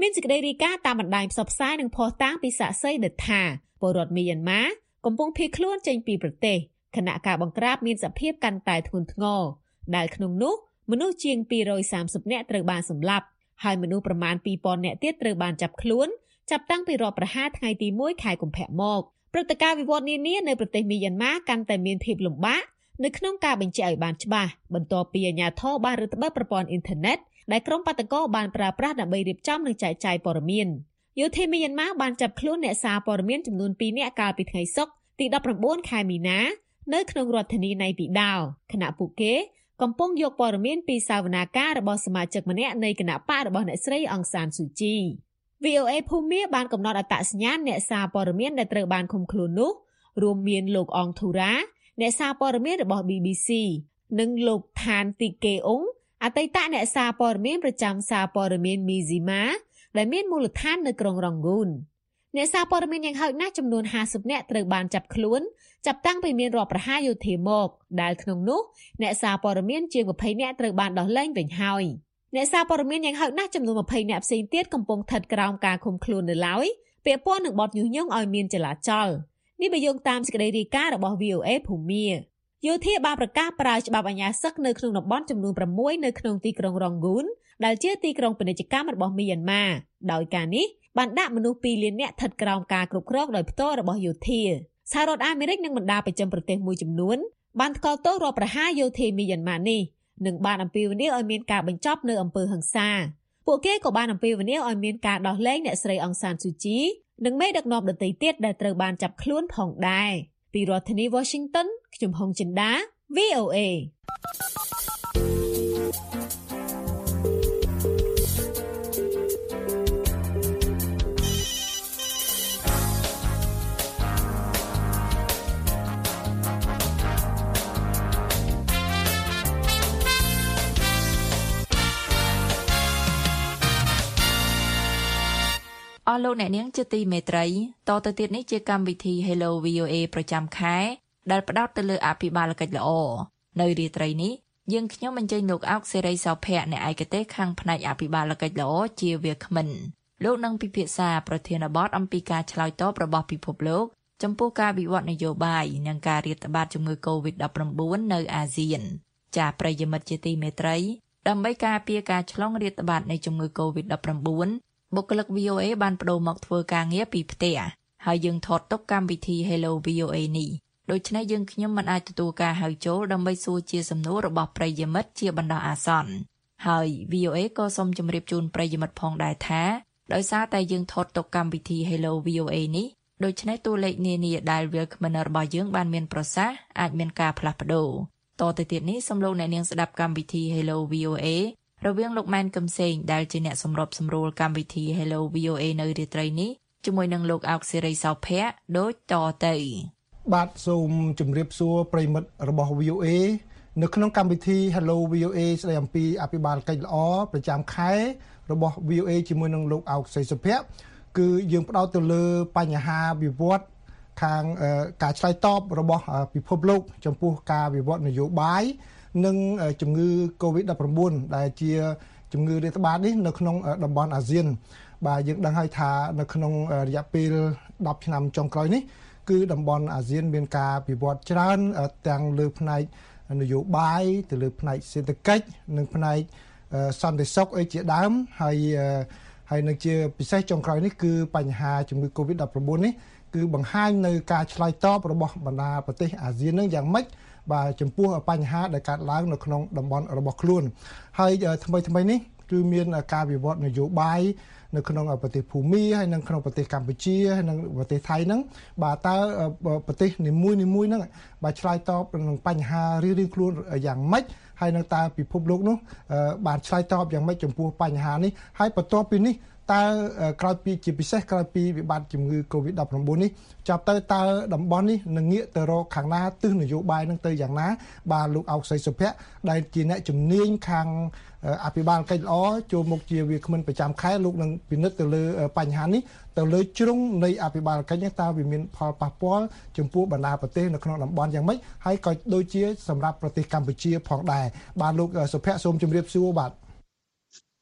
[SPEAKER 11] មានសេចក្តីរាយការណ៍តាមបណ្ដាញផ្សព្វផ្សាយនិងភស្តុតាងពីសាក្សីដែលថាពលរដ្ឋមីយ៉ាន់ម៉ាកំពុងភៀសខ្លួនចេញពីប្រទេសខណៈការបង្ក្រាបមានសភាពកាន់តែធ្ងន់ធ្ងរដែលក្នុងនោះមនុស្សជាងពីររយសាមសិបនាក់ត្រូវបានសម្លាប់ហើយមនុស្សប្រមាណពីរពាន់នាក់ទៀតត្រូវបានចាប់ខ្លួនចាប់តាំងពីរដ្ឋប្រហារថ្ងៃទីមួយខែកុម្ភៈមកព្រឹត្តិការណ៍វិវត្តនានានៅប្រទេសមីយ៉ាន់ម៉ាកាន់តែមានភាពលំបាកនៅក្នុងការបញ្ជាក់ឲ្យបានច្បាស់បន្ទាប់ពីអាជ្ញាធរបានរឹតបន្តឹងប្រព័ន្ធអ៊ីនធឺណិតដែលក្រុមបាតកោបានប្រើប្រាស់ដើម្បីរៀបចំនិងចែកចាយព័ត៌មានយោធាមីយ៉ាន់ម៉ាបានចាប់ខ្លួនអ្នកសារព័ត៌មានចំនួនពីរនាក់កាលពីថ្ងៃសុក្រទីដប់ប្រាំបួនខែមីនានៅក្នុងរដ្ឋធានីណៃពីដោខណៈពួកគេកំពុងយកព័ត៌មានពីសាវនាការរបស់សមាជិកម្នាក់នៃគណៈបករបស់អ្នកស្រីអង្សានស៊ូជី វី អូ អេ ភូមាបានកំណត់អត្តសញ្ញាណអ្នកសារព័ត៌មានដែលត្រូវបានឃុំខ្លួននោះរួមមានលោកអងធូរ៉ាអ្នកសារព័ត៌មានរបស់ ប៊ី ប៊ី ស៊ី និងលោកឋានទីកេអ៊ុងអតីតអ្នកសារព័ត៌មានប្រចាំសារព័ត៌មានមីស៊ីម៉ាដែលមានមូលដ្ឋាននៅក្រុងរ៉ង់ហ្គូនអ្នកសារព័ត៌មានយ៉ាងហោចណាស់ចំនួនห้าสิบនាក់ត្រូវបានចាប់ខ្លួនចាប់តាំងពីមានរដ្ឋប្រហារយោធាមកដែលក្នុងនោះអ្នកសារព័ត៌មានជាងยี่สิบនាក់ត្រូវបានដោះលែងវិញហើយអ្នកសារព័ត៌មានយ៉ាងហោចណាស់ចំនួនยี่สิบនាក់ផ្សេងទៀតកំពុងស្ថិតក្រោមការឃុំខ្លួននៅឡើយពាក់ព័ន្ធនឹងបទញុះញង់ឲ្យមានចលាចលនេះបើយោងតាមសេចក្តីរាយការណ៍របស់ វី អូ អេ ភូមាយោធាបានប្រកាសប្រើច្បាប់អាជ្ញាសឹកនៅក្នុងតំបន់ចំនួនប្រាំមួយនៅក្នុងទីក្រុងរ៉ង់ហ្គូនដែលជាទីក្រុងពាណិជ្ជកម្មរបស់មីយ៉ាន់ម៉ាដោយការនេះបានដាក់មនុស្សពីរលាននាក់ស្ថិតក្រោមការគ្រប់គ្រងដោយផ្ទាល់របស់យោធាសហរដ្ឋអាមេរិកនិងបណ្ដាប្រចាំប្រទេសមួយចំនួនបានថ្កោលទោសរដ្ឋប្រហារយោធាមីយ៉ាន់ម៉ានេះនិងបានអំពាវនាវឲ្យមានការបញ្ចប់នៅអំពើហិង្សាពួកគេក៏បានអំពាវនាវឲ្យមានការដោះលែងអ្នកស្រីអង្សានស៊ូជីនិងមេដឹកនាំដទៃទៀតដែលត្រូវបានចាប់ខ្លួនផងដែរពីរដ្ឋធានី Washington ខ្ញុំហុងចិន្តា វី អូ អេ
[SPEAKER 2] អស់លោកអ្នកនាងជាទីមេត្រីតទៅទៀតនេះជាកម្មវិធី Hello វី អូ អេ ប្រចាំខែដែលផ្ដោតទៅលើអភិបាលកិច្ចល្អនៅរាត្រីនេះយើងខ្ញុំអញ្ជើញលោកអោកសេរីសោភ័ក្រអ្នកឯកទេសខាងផ្នែកអភិបាលកិច្ចល្អជាវាគ្មិនលោកនឹងពិភាក្សាប្រធានបទអំពីការឆ្លើយតបរបស់ពិភពលោកចំពោះការវិវត្តនយោបាយនិងការរាតត្បាតជំងឺ កូវីដ ដប់ប្រាំបួន នៅអាស៊ានចាស់ប្រិយមិត្តជាទីមេត្រីដើម្បីការពារការឆ្លងរាតត្បាតនៃជំងឺ កូវីដ ដប់ប្រាំបួនបុគ្គលិក វី អូ អេ បានប្តូរមកធ្វើការងារពីផ្ទះហើយយើងថតទុកកម្មវិធី Hello វី អូ អេ នេះដូច្នេះយើងខ្ញុំមិនអាចទទួលការហៅចូលដើម្បីសួរជាសំណួររបស់ប្រិយមិត្តជាបណ្ដោះអាសន្នហើយ វី អូ អេ ក៏សូមជម្រាបជូនប្រិយមិត្តផងដែរថាដោយសារតែយើងថតទុកកម្មវិធី Hello វី អូ អេ នេះដូច្នេះតួលេខនានាដែលវាគ្មិនរបស់យើងបានមានប្រសាសន៍អាចមានការផ្លាស់ប្ដូរតទៅទៀតនេះសូមលោកអ្នកនាងស្ដាប់កម្មវិធី Hello វី អូ អេរវាងលោកម៉ែនកឹមសេងដែលជាអ្នកសម្របសម្រួលកម្មវិធី Hello វី អូ អេ នៅរាត្រីនេះជាមួយនឹងលោកអោកសេរីសោភ័ក្រដូចតទៅ
[SPEAKER 12] បាទសូមជម្រាបសួរប្រិយមិត្តរបស់ វី អូ អេ នៅក្នុងកម្មវិធី Hello វី អូ អេ ស្ដីអំពីអភិបាលកិច្ចល្អប្រចាំខែរបស់ វី អូ អេ ជាមួយនឹងលោកអោកសេរីសោភ័ក្រគឺយើងផ្ដោតទៅលើបញ្ហាវិវត្តខាងការឆ្លើយតបរបស់ពិភពលោកចំពោះការវិវត្តនយោបាយនិងជំងឺ កូវីដ ដប់ប្រាំបួន ដែលជាជំងឺរាតត្បាតនេះនៅក្នុងតំបន់អាស៊ានបាទយើងដឹងហើយថានៅក្នុងរយៈពេលដប់ឆ្នាំចុងក្រោយនេះគឺតំបន់អាស៊ានមានការវិវត្តច្រើនទាំងលើផ្នែកនយោបាយទៅលើផ្នែកសេដ្ឋកិច្ចនិងផ្នែកសន្តិសុខអីជាដើមហើយហើយនឹងជាពិសេសចុងក្រោយនេះគឺបញ្ហាជំងឺ កូវីដ ដប់ប្រាំបួន នេះគឺបង្ហាញនៅការឆ្លើយតបរបស់បណ្ដាប្រទេសអាស៊ាននឹងយ៉ាងម៉េចបាទចំពោះបញ្ហាដែលកើតឡើងនៅក្នុងតំបន់របស់ខ្លួនហើយថ្មីថ្មីនេះគឺមានការវិវត្តនយោបាយនៅក្នុងប្រទេសភូមាហើយនៅក្នុងប្រទេសកម្ពុជាហើយនៅប្រទេសថៃហ្នឹងបាទតើប្រទេសនីមួយនីមួយហ្នឹងបាទឆ្លើយតបនឹងបញ្ហារៀងៗខ្លួនយ៉ាងម៉េចហើយនៅតើពិភពលោកនោះបានឆ្លើយតបយ៉ាងម៉េចចំពោះបញ្ហានេះហើយបន្ទាប់ពីនេះតើក្រោយពីជាពិសេសក្រោយពីវិបត្តិជំងឺ កូវីដ ដប់ប្រាំបួន នេះចាប់ទៅតើតំបន់នេះនឹងងាកទៅរកខាងណាទិសនយោបាយនឹងទៅយ៉ាងណាបាទលោកអោកសេរីសុភ័ក្រដែលជាអ្នកជំនាញខាងអភិបាលកិច្ចល្អចូលមកជាវាគ្មិនប្រចាំខែលោកនឹងពិនិត្យទៅលើបញ្ហានេះទៅលើជ្រុងនៃអភិបាលកិច្ចនេះតើវាមានផលប៉ះពាល់ចំពោះបណ្ដាប្រទេសនៅក្នុងតំបន់យ៉ាងម៉េចហើយក៏ដូចជាសម្រាប់ប្រទេសកម្ពុជាផងដែរបាទលោកសុភ័ក្រសូមជម្រាបសួរបាទ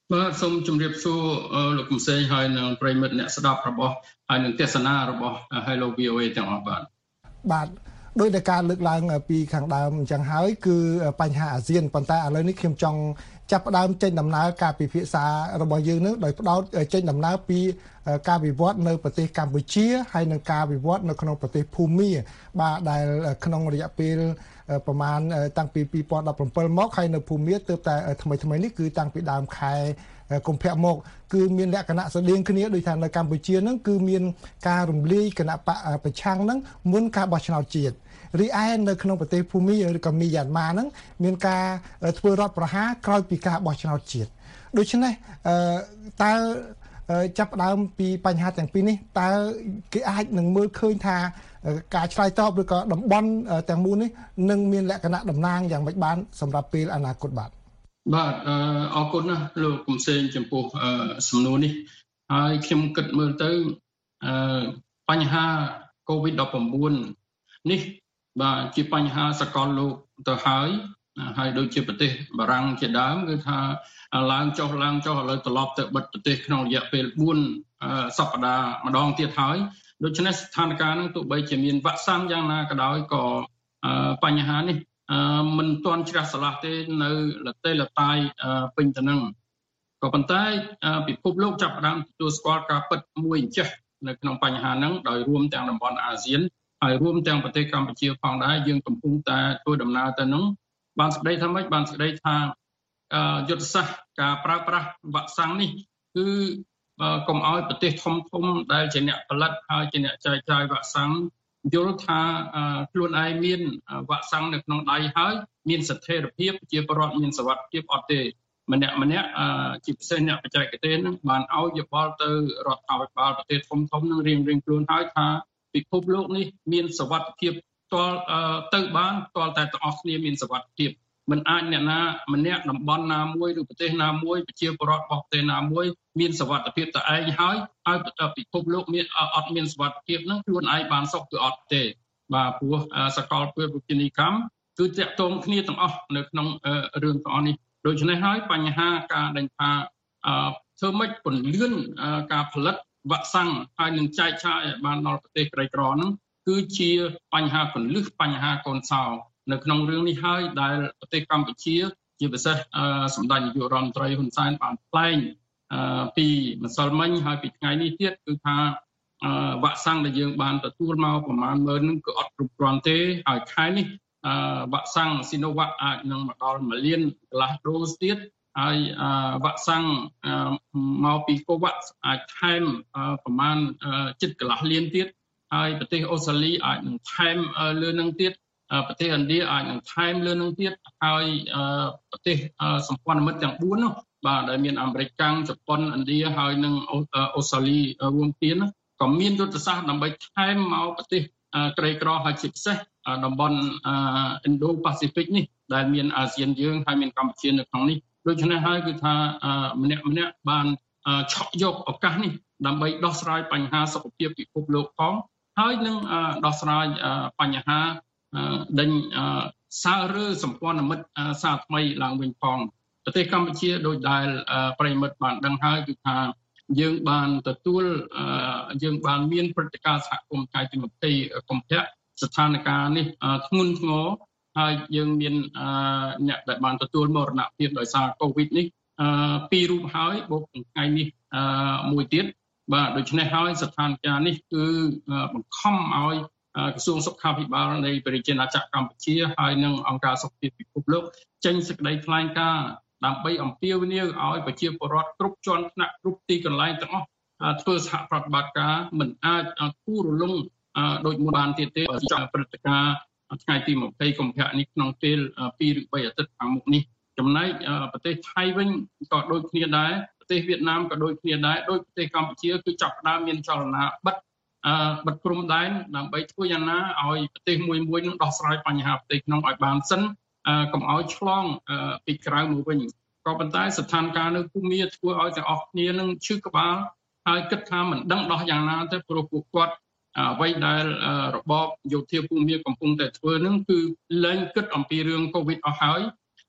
[SPEAKER 13] បាទសូមជម្រាបសួរលោកកុំសេងហើយនឹងប្រិមិត្តអ្នកស្ដាប់របស់ហើយនឹងទស្សនារបស់ Hello វី អូ เอ ទាំងអស់បាទ
[SPEAKER 12] បាទដោយតែការលើកឡើងពីខាងដើមអញ្ចឹងហើយគឺបញ្ហាអាស៊ានប៉ុន្តែឥឡូវនេះខ្ញុំចង់ចាប់ផ្ដើមចេញដំណើរការពិភាក្សារបស់យើងនឹងដោយផ្ដោតចេញដំណើរពីការវិវត្តនៅប្រទេសកម្ពុជាហើយនឹងការវិវត្តនៅក្នុងប្រទេសភូមាបាទដែលក្នុងរយៈពេលប្រមាណតាំងពីពីរពាន់ដប់ប្រាំ7មកហើយនៅភូមាទើបតែថ្មីថ្មីនេះគឺតាំងពីដើមខែកុម្ភៈមកគឺមានលក្ខណៈស្រដៀងគ្នាដោយថានៅកម្ពុជាហ្នឹងគឺមានការរំលាយគណៈបកប្រឆាំងហ្នឹងមុនការបោះឆ្នោតជាតិរីឯនៅក្នុងប្រទេសភូមាឬក៏មីយ៉ាន់ម៉ាហ្នឹងមានការធ្វើរដ្ឋប្រហារក្រោយពីការបោះឆ្នោតជាតិដូច្នេះតើចាប់ផ្ដើមពីបញ្ហាទាំងពីរនេះតើគេអាចនឹងមើលឃើញថាការឆ្លើយតបឬក៏តំបន់ទាំងមូលនេះនឹងមានលក្ខណៈតំណាងយ៉ាងម៉េចបានសម្រាប់ពេលអនាគតបាទ
[SPEAKER 13] បាទអរគុណណាស់លោកកុំសេងចំពោះសំណួរនេះហើយខ្ញុំគិតមើលទៅបញ្ហា កូវីដ ដប់ប្រាំបួន នេះបាទជាបញ្ហាសកលលោកទៅហើយហើយដូចជាប្រទេសបារាំងជាដើមគឺថាឡើងចុះឡើងចុះឥឡូវត្រឡប់ទៅបិទប្រទេសក្នុងរយៈពេលបួនសប្តាហ៍ម្ដងទៀតហើយដូច្នេះស្ថានភាពហ្នឹងទោះបីជាមានវ៉ាក់សាំងយ៉ាងណាក៏ដោយក៏បញ្ហានេះមិនទាន់ជ្រះស្រឡះទេនៅលទេលតាយពេញទៅនឹងក៏ប៉ុន្តែពិភពលោកចាប់ផ្ដើមទទួលស្គាល់ការពិតមួយអញ្ចេះនៅក្នុងបញ្ហាហ្នឹងដោយរួមទាំងតំបន់អាស៊ានហើយរួមទាំងប្រទេសកម្ពុជាផងដែរយើងកំពុងតែធ្វើដំណើរទៅនឹងបានសេចក្តីថាម៉េចបានសេចក្តីថាយុទ្ធសាស្ត្រការប្រើប្រាស់វ៉ាក់សាំងនេះគឺកុំឲ្យប្រទេសធំធំដែលជាអ្នកផលិតហើយជាអ្នកចែកចាយវ៉ាក់សាំងយល់ថាខ្លួនឯងមានវ៉ាក់សាំងនៅក្នុងដៃហើយមានស្ថិរភាពជាប្រវត្តិមានសុវត្ថិភាពអត់ទេម្នាក់ម្នាក់ជាពិសេសអ្នកបច្ចេកទេសហ្នឹងបានឲ្យយោបល់ទៅរដ្ឋាភិបាលប្រទេសធំធំនឹងរៀងរៀងខ្លួនហើយថាពិភពលោកនេះមានសុវត្ថិភាពតលទៅបានតលតែទាំងអស់គ្នាមានសុវត្ថិភាពមិនអាចអ្នកណាម្នាក់តំបន់ណាមួយឬប្រទេសណាមួយប្រជាពលរដ្ឋរបស់ប្រទេសណាមួយមានសុវត្ថិភាពតែឯងហើយហើយពិភពលោកមានអត់មានសុវត្ថិភាពហ្នឹងខ្លួនឯងបានសុខគឺអត់ទេបាទព្រោះសកលភាពវិជ្ជានិកម្មគឺតាក់ទងគ្នាទាំងអស់នៅក្នុងរឿងទាំងអស់នេះដូច្នេះហើយបញ្ហាការដេញថាធ្វើម៉េចពន្លឿនការផលិតវ៉ាក់សាំងហើយនឹងចែកចាយឲ្យបានដល់ប្រទេសក្រីក្រហ្នឹងគឺជាបញ្ហាពន្លឹះបញ្ហាកូនសោនៅក្នុងរឿងនេះហើយដែលប្រទេសកម្ពុជាជាពិសេសសម្ដេចនាយករដ្ឋមន្ត្រីហ៊ុនសែនបានថ្លែងពីម្សិលមិញហើយពីថ្ងៃនេះទៀតគឺថាវ៉ាក់សាំងដែលយើងបានទទួលមកប្រមាណម៉ឺននឹងគឺអត់គ្រប់គ្រាន់ទេហើយខែនេះវ៉ាក់សាំងស៊ីណូវ៉ាក់អាចនឹងមកដល់មួយលានកន្លះដូសទៀតហើយវ៉ាក់សាំងមកពីកូវ៉ាក់អាចថែមប្រមាណជិតកន្លះលានទៀតហើយប្រទេសអូស្ត្រាលីអាចនឹងថែមលើនឹងទៀតប្រទេសឥណ្ឌាអាចនឹងថែមលើនឹងទៀតហើយប្រទេសសម្ព័ន្ធមិត្តទាំងបួននោះបាទដែលមានអាមេរិកកាំងជប៉ុនឥណ្ឌាហើយនិងអូស្ត្រាលីរួមគ្នាក៏មានយុទ្ធសាស្ត្រដើម្បីថែមមកប្រទេសក្រីក្រហើយជាពិសេសតំបន់ Indo-Pacific នេះដែលមានអាស៊ានយើងហើយមានកម្ពុជានៅក្នុងនេះដូច្នេះហើយគឺថាម្នាក់ម្នាក់បានឆក់យកឱកាសនេះដើម្បីដោះស្រាយបញ្ហាសុខភាពពិភពលោកផងហើយនឹងដោះស្រាយបញ្ហាដេញសាររើសម្ព័ន្ធមិត្តសារថ្មីឡើងវិញផងប្រទេសកម្ពុជាដោយដែលប្រិមិត្តបានដឹងហើយគឺថាយើងបានទទួលយើងបានមានព្រឹត្តិការណ៍សហគមន៍ថ្ងៃទីម្ភៃកុម្ភៈស្ថានភាពនេះធ្ងន់ធ្ងរហើយយើងមានអ្នកដែលបានទទួលមរណភាពដោយសារកូវីដនេះពីររូបហើយបូកថ្ងៃនេះមួយទៀតបាទដូច្នេះហើយស្ថានភាពនេះគឺបង្ខំឲ្យក្រសួងសុខាភិបាលនៃប្រជាជាតិចក្រកម្ពុជាហើយនិងអង្គការសុខភាពពិភពលោកចេញសេចក្តីថ្លែងការណ៍ដើម្បីអំពាវនាវឲ្យប្រជាពលរដ្ឋគ្រប់ជាន់ថ្នាក់គ្រប់ទីកន្លែងទាំងអស់ធ្វើសហប្រតិបត្តិការមិនអាចធូររលុងដោយមុនបានទៀតទេចង់ព្រឹត្តិការណ៍ថ្ងៃទីម្ភៃកុម្ភៈនេះក្នុងពេលពីរឬបីអាទិត្យខាងមុខនេះចំណែកប្រទេសថៃវិញក៏ដូចគ្នាដែរប្រទេសវៀតណាមក៏ដូចគ្នាដែរដោយប្រទេសកម្ពុជាគឺចាប់ផ្ដើមមានចលនាបិទបិទព្រំដែនដើម្បីធ្វើយ៉ាងណាឲ្យប្រទេសមួយមួយនឹងដោះស្រាយបញ្ហាប្រទេសក្នុងឲ្យបានសិនកុំឲ្យឆ្លងពីក្រៅមកវិញក៏ប៉ុន្តែស្ថានភាពនៅភូមាធ្វើឲ្យទាំងអស់គ្នានឹងឈឺក្បាលហើយគិតថាមិនដឹងដោះយ៉ាងណាទៅព្រោះពួកគាត់អ្វីដែលរបបយោធាភូមាកំពុងតែធ្វើនឹងគឺលែងគិតអំពីរឿងកូវីដអស់ហើយ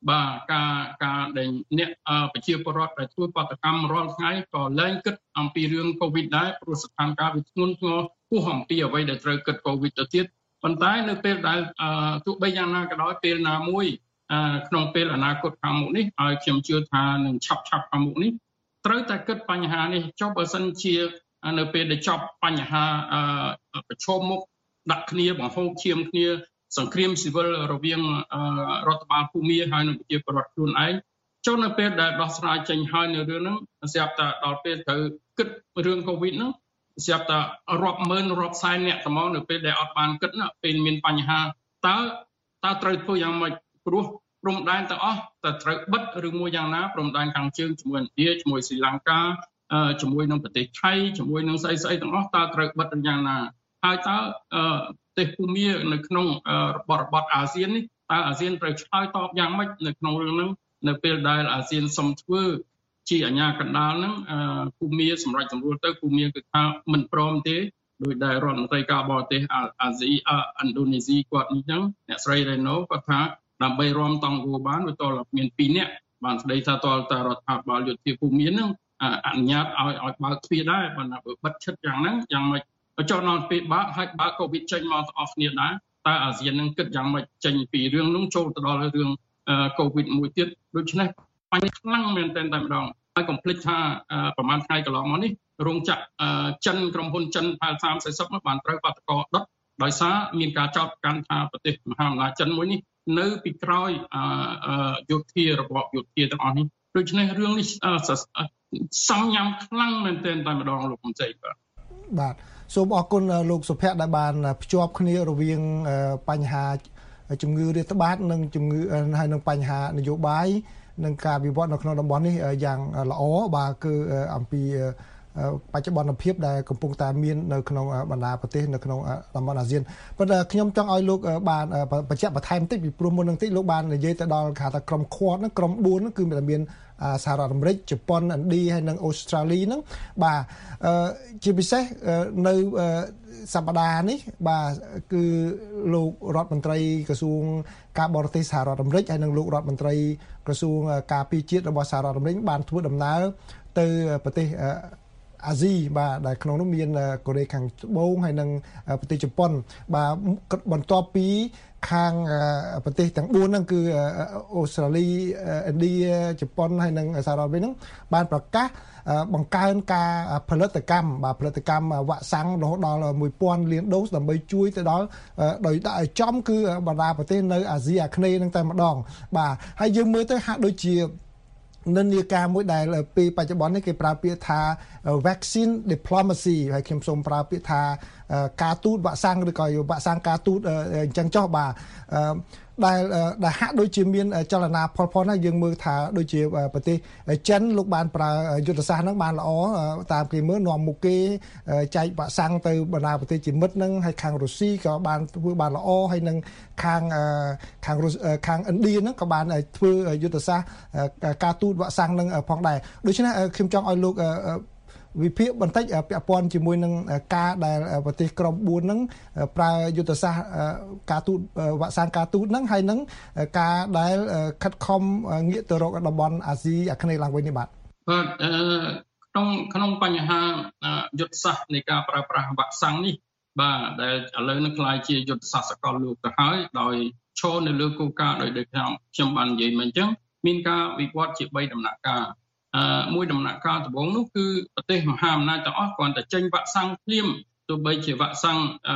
[SPEAKER 13] បាទការការដែលអ្នកប្រជាពលរដ្ឋដែលធ្វើបាតកម្មរាល់ថ្ងៃក៏លែងគិតអំពីរឿង COVID ដែរព្រោះស្ថានភាពវាធ្ងន់ធ្ងរពោះអំពីអ្វីដែលត្រូវគិត COVID ទៅទៀតប៉ុន្តែនៅពេលដែលទោះបីយ៉ាងណាក៏ដោយពេលណាមួយក្នុងពេលអនាគតខាងមុខនេះហើយខ្ញុំជឿថានឹងឆាប់ឆាប់ខាងមុខនេះត្រូវតែគិតបញ្ហានេះចុះបើសិនជានៅពេលដែលចប់បញ្ហាប្រឈមមុខដាក់គ្នាបង្ហូរឈាមគ្នាសង្គ្រាមស៊ីវិលរវាងរដ្ឋបាលភូមិហើយនិងប្រជាពលរដ្ឋខ្លួនឯងចុះនៅពេលដែលដោះស្រាយចេញហើយនៅរឿងហ្នឹងស្រាប់តែដល់ពេលត្រូវគិតរឿង COVID ហ្នឹងស្រាប់តែរាប់ម៉ឺនរាប់សែនអ្នកត្មងនៅពេលដែលអត់បានគិតណាពេលមានបញ្ហាតើតើត្រូវធ្វើយ៉ាងម៉េចព្រោះព្រំដែនទាំងអស់តើត្រូវបិទឬមួយយ៉ាងណាព្រំដែនខាងជើងជាមួយឥណ្ឌាជាមួយស្រីលង្កាជាមួយនឹងប្រទេសថៃជាមួយនឹងស្អីស្អីទាំងអស់តើត្រូវបិទយ៉ាងណាហើយតើប្រទេសភូមានៅក្នុងរបបរបបអាស៊ាននេះតើអាស៊ានត្រូវឆ្លើយតបយ៉ាងម៉េចនៅក្នុងរឿងហ្នឹងនៅពេលដែលអាស៊ានសុំធ្វើជាអាញាកណ្ដាលហ្នឹងភូមាសម្រាប់សម្រួលទៅភូមាគឺថាមិនព្រមទេដោយដែលរដ្ឋមន្ត្រីការបរទេសអាស៊ីឥណ្ឌូនេស៊ីគាត់នេះចឹងអ្នកស្រី Reno គាត់ថាដើម្បីរំតង់គួរបានវាតលមានពីរនាក់បានស្ដីថាតលតារដ្ឋាភិបាលយោធាភូមិហ្នឹងអនុញ្ញាតឲ្យឲ្យបើកទ្វារដែរបើណាបិទឈិតយ៉ាងហ្នឹងយ៉ាងម៉េចចុះដល់ពេលបើកហើយបើក COVID ចេញមកទាំងអស់គ្នាដែរតើអាស៊ាននឹងគិតយ៉ាងម៉េចចេញពីរឿងនោះចូលទៅដល់រឿង COVID មួយទៀតដូច្នេះបញ្ហាខ្លាំងមែនទែនតែម្ដងហើយកុំភ្លេចថាប្រហែលថ្ងៃកន្លងមកនេះរោងចក្រចិនក្រុមហ៊ុនចិនផែលសាម สี่สิบនោះបានត្រូវបាតុករដុតដោយសារមានការចោទប្រកាន់ថាប្រទេសមហាអំណាចចិនមួយនេះនៅពីក្រោយយោធារបបយោធាទាំងអស់នេះដូច្នេះរឿងនេះសំញ៉ាំខ្លាំងមែនទែនតែម្ដងលោកកំសីបាទ
[SPEAKER 12] បាទសូមអរគុណលោកសុភ័ក្រដែលបានភ្ជាប់គ្នារវាងបញ្ហាជំងឺរាតត្បាតនិងជំងឺហើយនិងបញ្ហានយោបាយនិងការវិវត្តនៅក្នុងតំបន់នេះយ៉ាងល្អបាទគឺអំពីបច្ចុប្បន្នភាពដែលកំពុងតែមាននៅក្នុងបណ្ដាប្រទេសនៅក្នុងតំបន់អាស៊ានប៉ុន្តែខ្ញុំចង់ឲ្យលោកបានបញ្ជាក់បន្ថែមបន្តិចពីព្រោះមុននឹងតិចលោកបាននិយាយទៅដល់គេថាក្រុម Quad ហ្នឹងក្រុម bốn ហ្នឹងគឺមានសហរដ្ឋអាមេរិកជប៉ុនឥណ្ឌាហើយនិងអូស្ត្រាលីហ្នឹងបាទជាពិសេសនៅសប្តាហ៍នេះបាទគឺលោករដ្ឋមន្ត្រីក្រសួងការបរទេសសហរដ្ឋអាមេរិកហើយនិងលោករដ្ឋមន្ត្រីក្រសួងការពារជាតិរបស់សហរដ្ឋអាមេរិកបានធ្វើដំណើរទៅប្រទេសអាស៊ីបាទដែលក្នុងនោះមានកូរ៉េខាងត្បូងហើយនិងប្រទេសជប៉ុនបាទបន្ទាប់ពីខាងប្រទេសទាំង bốn ហ្នឹងគឺអូស្ត្រាលីឥណ្ឌាជប៉ុនហើយនិងសហរដ្ឋអាមេរិកហ្នឹងបានប្រកាសបង្កើនការផលិតកម្មបាទផលិតកម្មវ៉ាក់សាំងរហូតដល់ មួយពាន់លានដូសដើម្បីជួយទៅដល់ដោយដាក់ឲ្យចំគឺបណ្ដាប្រទេសនៅអាស៊ីអាគ្នេយ៍ហ្នឹងតែម្ដងបាទហើយយើងមើលទៅហាក់ដូចជានិន្នាការមួយដែលពីបច្ចុប្បន្ននេះគេប្រើពាក្យថា vaccine diplomacy ហើយខ្ញុំសូមប្រើពាក្យថាការទូតវ៉ាក់សាំងឬក៏វ៉ាក់សាំងការទូតអញ្ចឹងចុះបាទដែលដែលហាក់ដូចជាមានចលនាផលផលណាយើងមើលថាដូចជាប្រទេសចិនលោកបានប្រើយុទ្ធសាស្ត្រហ្នឹងបានល្អតាមគេមើលនាំមុខគេចែកវ៉ាក់សាំងទៅបណ្ដាប្រទេសជាមិត្តហ្នឹងហើយខាងរុស្ស៊ីក៏បានធ្វើបានល្អហើយនឹងខាងខាងខាងឥណ្ឌាហ្នឹងក៏បានធ្វើយុទ្ធសាស្ត្រការទូតវ៉ាក់សាំងហ្នឹងផងដែរដូច្នេះខ្ញុំចង់ឲ្យលោកវិភាគបន្តិចពាក់ព័ន្ធជាមួយនឹងការដែលប្រទេសក្រុម bốn ហ្នឹងប្រើយុទ្ធសាស្ត្រការទូតវ៉ាក់សាំងការទូតហ្នឹងហើយនឹងការដែលខិតខំងាកទៅរកតំបន់អាស៊ីអាគ្នេយ៍ឡើងវិញនេះបាទ
[SPEAKER 13] បាទក្នុងក្នុងបញ្ហាយុទ្ធសាស្ត្រនៃការប្រើប្រាស់វ៉ាក់សាំងនេះបាទដែលឥឡូវនេះខ្លាយជាយុទ្ធសាស្ត្រសកលលោកទៅហើយដោយឈរនៅលើគោលការណ៍ដោយខ្ញុំខ្ញុំបាននិយាយមកអញ្ចឹងមានការវិវត្តជាបីដំណាក់កាលអឺមួយដំណាក់កាលដំបូងនោះគឺប្រទេសមហាអំណាចទាំងអស់គ្រាន់តែចេញវ៉ាក់សាំងភ្លាមទោះបីជាវ៉ាក់សាំងអឺ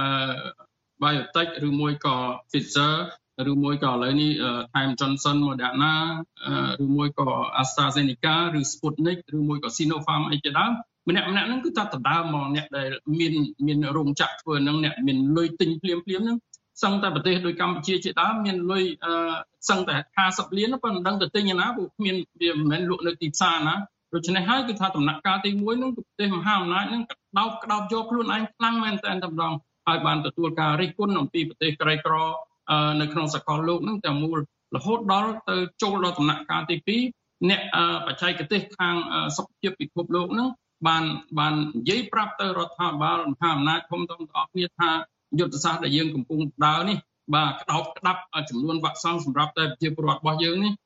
[SPEAKER 13] Biotech ឬមួយក៏ Pfizer ឬមួយក៏ឥឡូវនេះ Time Johnson Moderna ឬមួយក៏ AstraZeneca ឬ Sputnik ឬមួយក៏ Sinopharm អីជាដើមម្នាក់ម្នាក់ហ្នឹងគឺថាដណ្ដើមមកអ្នកដែលមានមានរោងចក្រធ្វើហ្នឹងអ្នកមានលុយទិញភ្លាមភ្លាមហ្នឹងសឹងតែប្រទេសដូចកម្ពុជាជាដើមមានលុយអឺសឹងតែห้าสิบលានប៉ុន្តែមិនដឹងទៅទិញណាព្រោះគ្មានវាមិនមែនលក់នៅទីផ្សារណាដូច្នេះហើយគឺថាដំណាក់កាលទីមួយហ្នឹងប្រទេសមហាអំណាចហ្នឹងក្តោបក្តោបយកខ្លួនឯងខ្លាំងមែនតែតែម្ដងហើយបានទទួលការរិះគន់អំពីប្រទេសក្រីក្រនៅក្នុងសកលលោកហ្នឹងទាំងមូលរហូតដល់ទៅចូលដល់ដំណាក់កាលទីពីរអ្នកបច្ចេកទេសខាងសុខភាពពិភពលោកហ្នឹងបានបាននិយាយប្រាប់ទៅរដ្ឋាភិបាលមហាអំណាចធំៗទាំងអស់គ្នាថាយុទ្ធសាស្ត្រដែលយើងកំពុងដើរនេះបាទក្តោបក្តាប់ចំនួនវ៉ាក់សាំងសម្រាប់តែប្រជាពលរដ្ឋរបស់យើងនេះ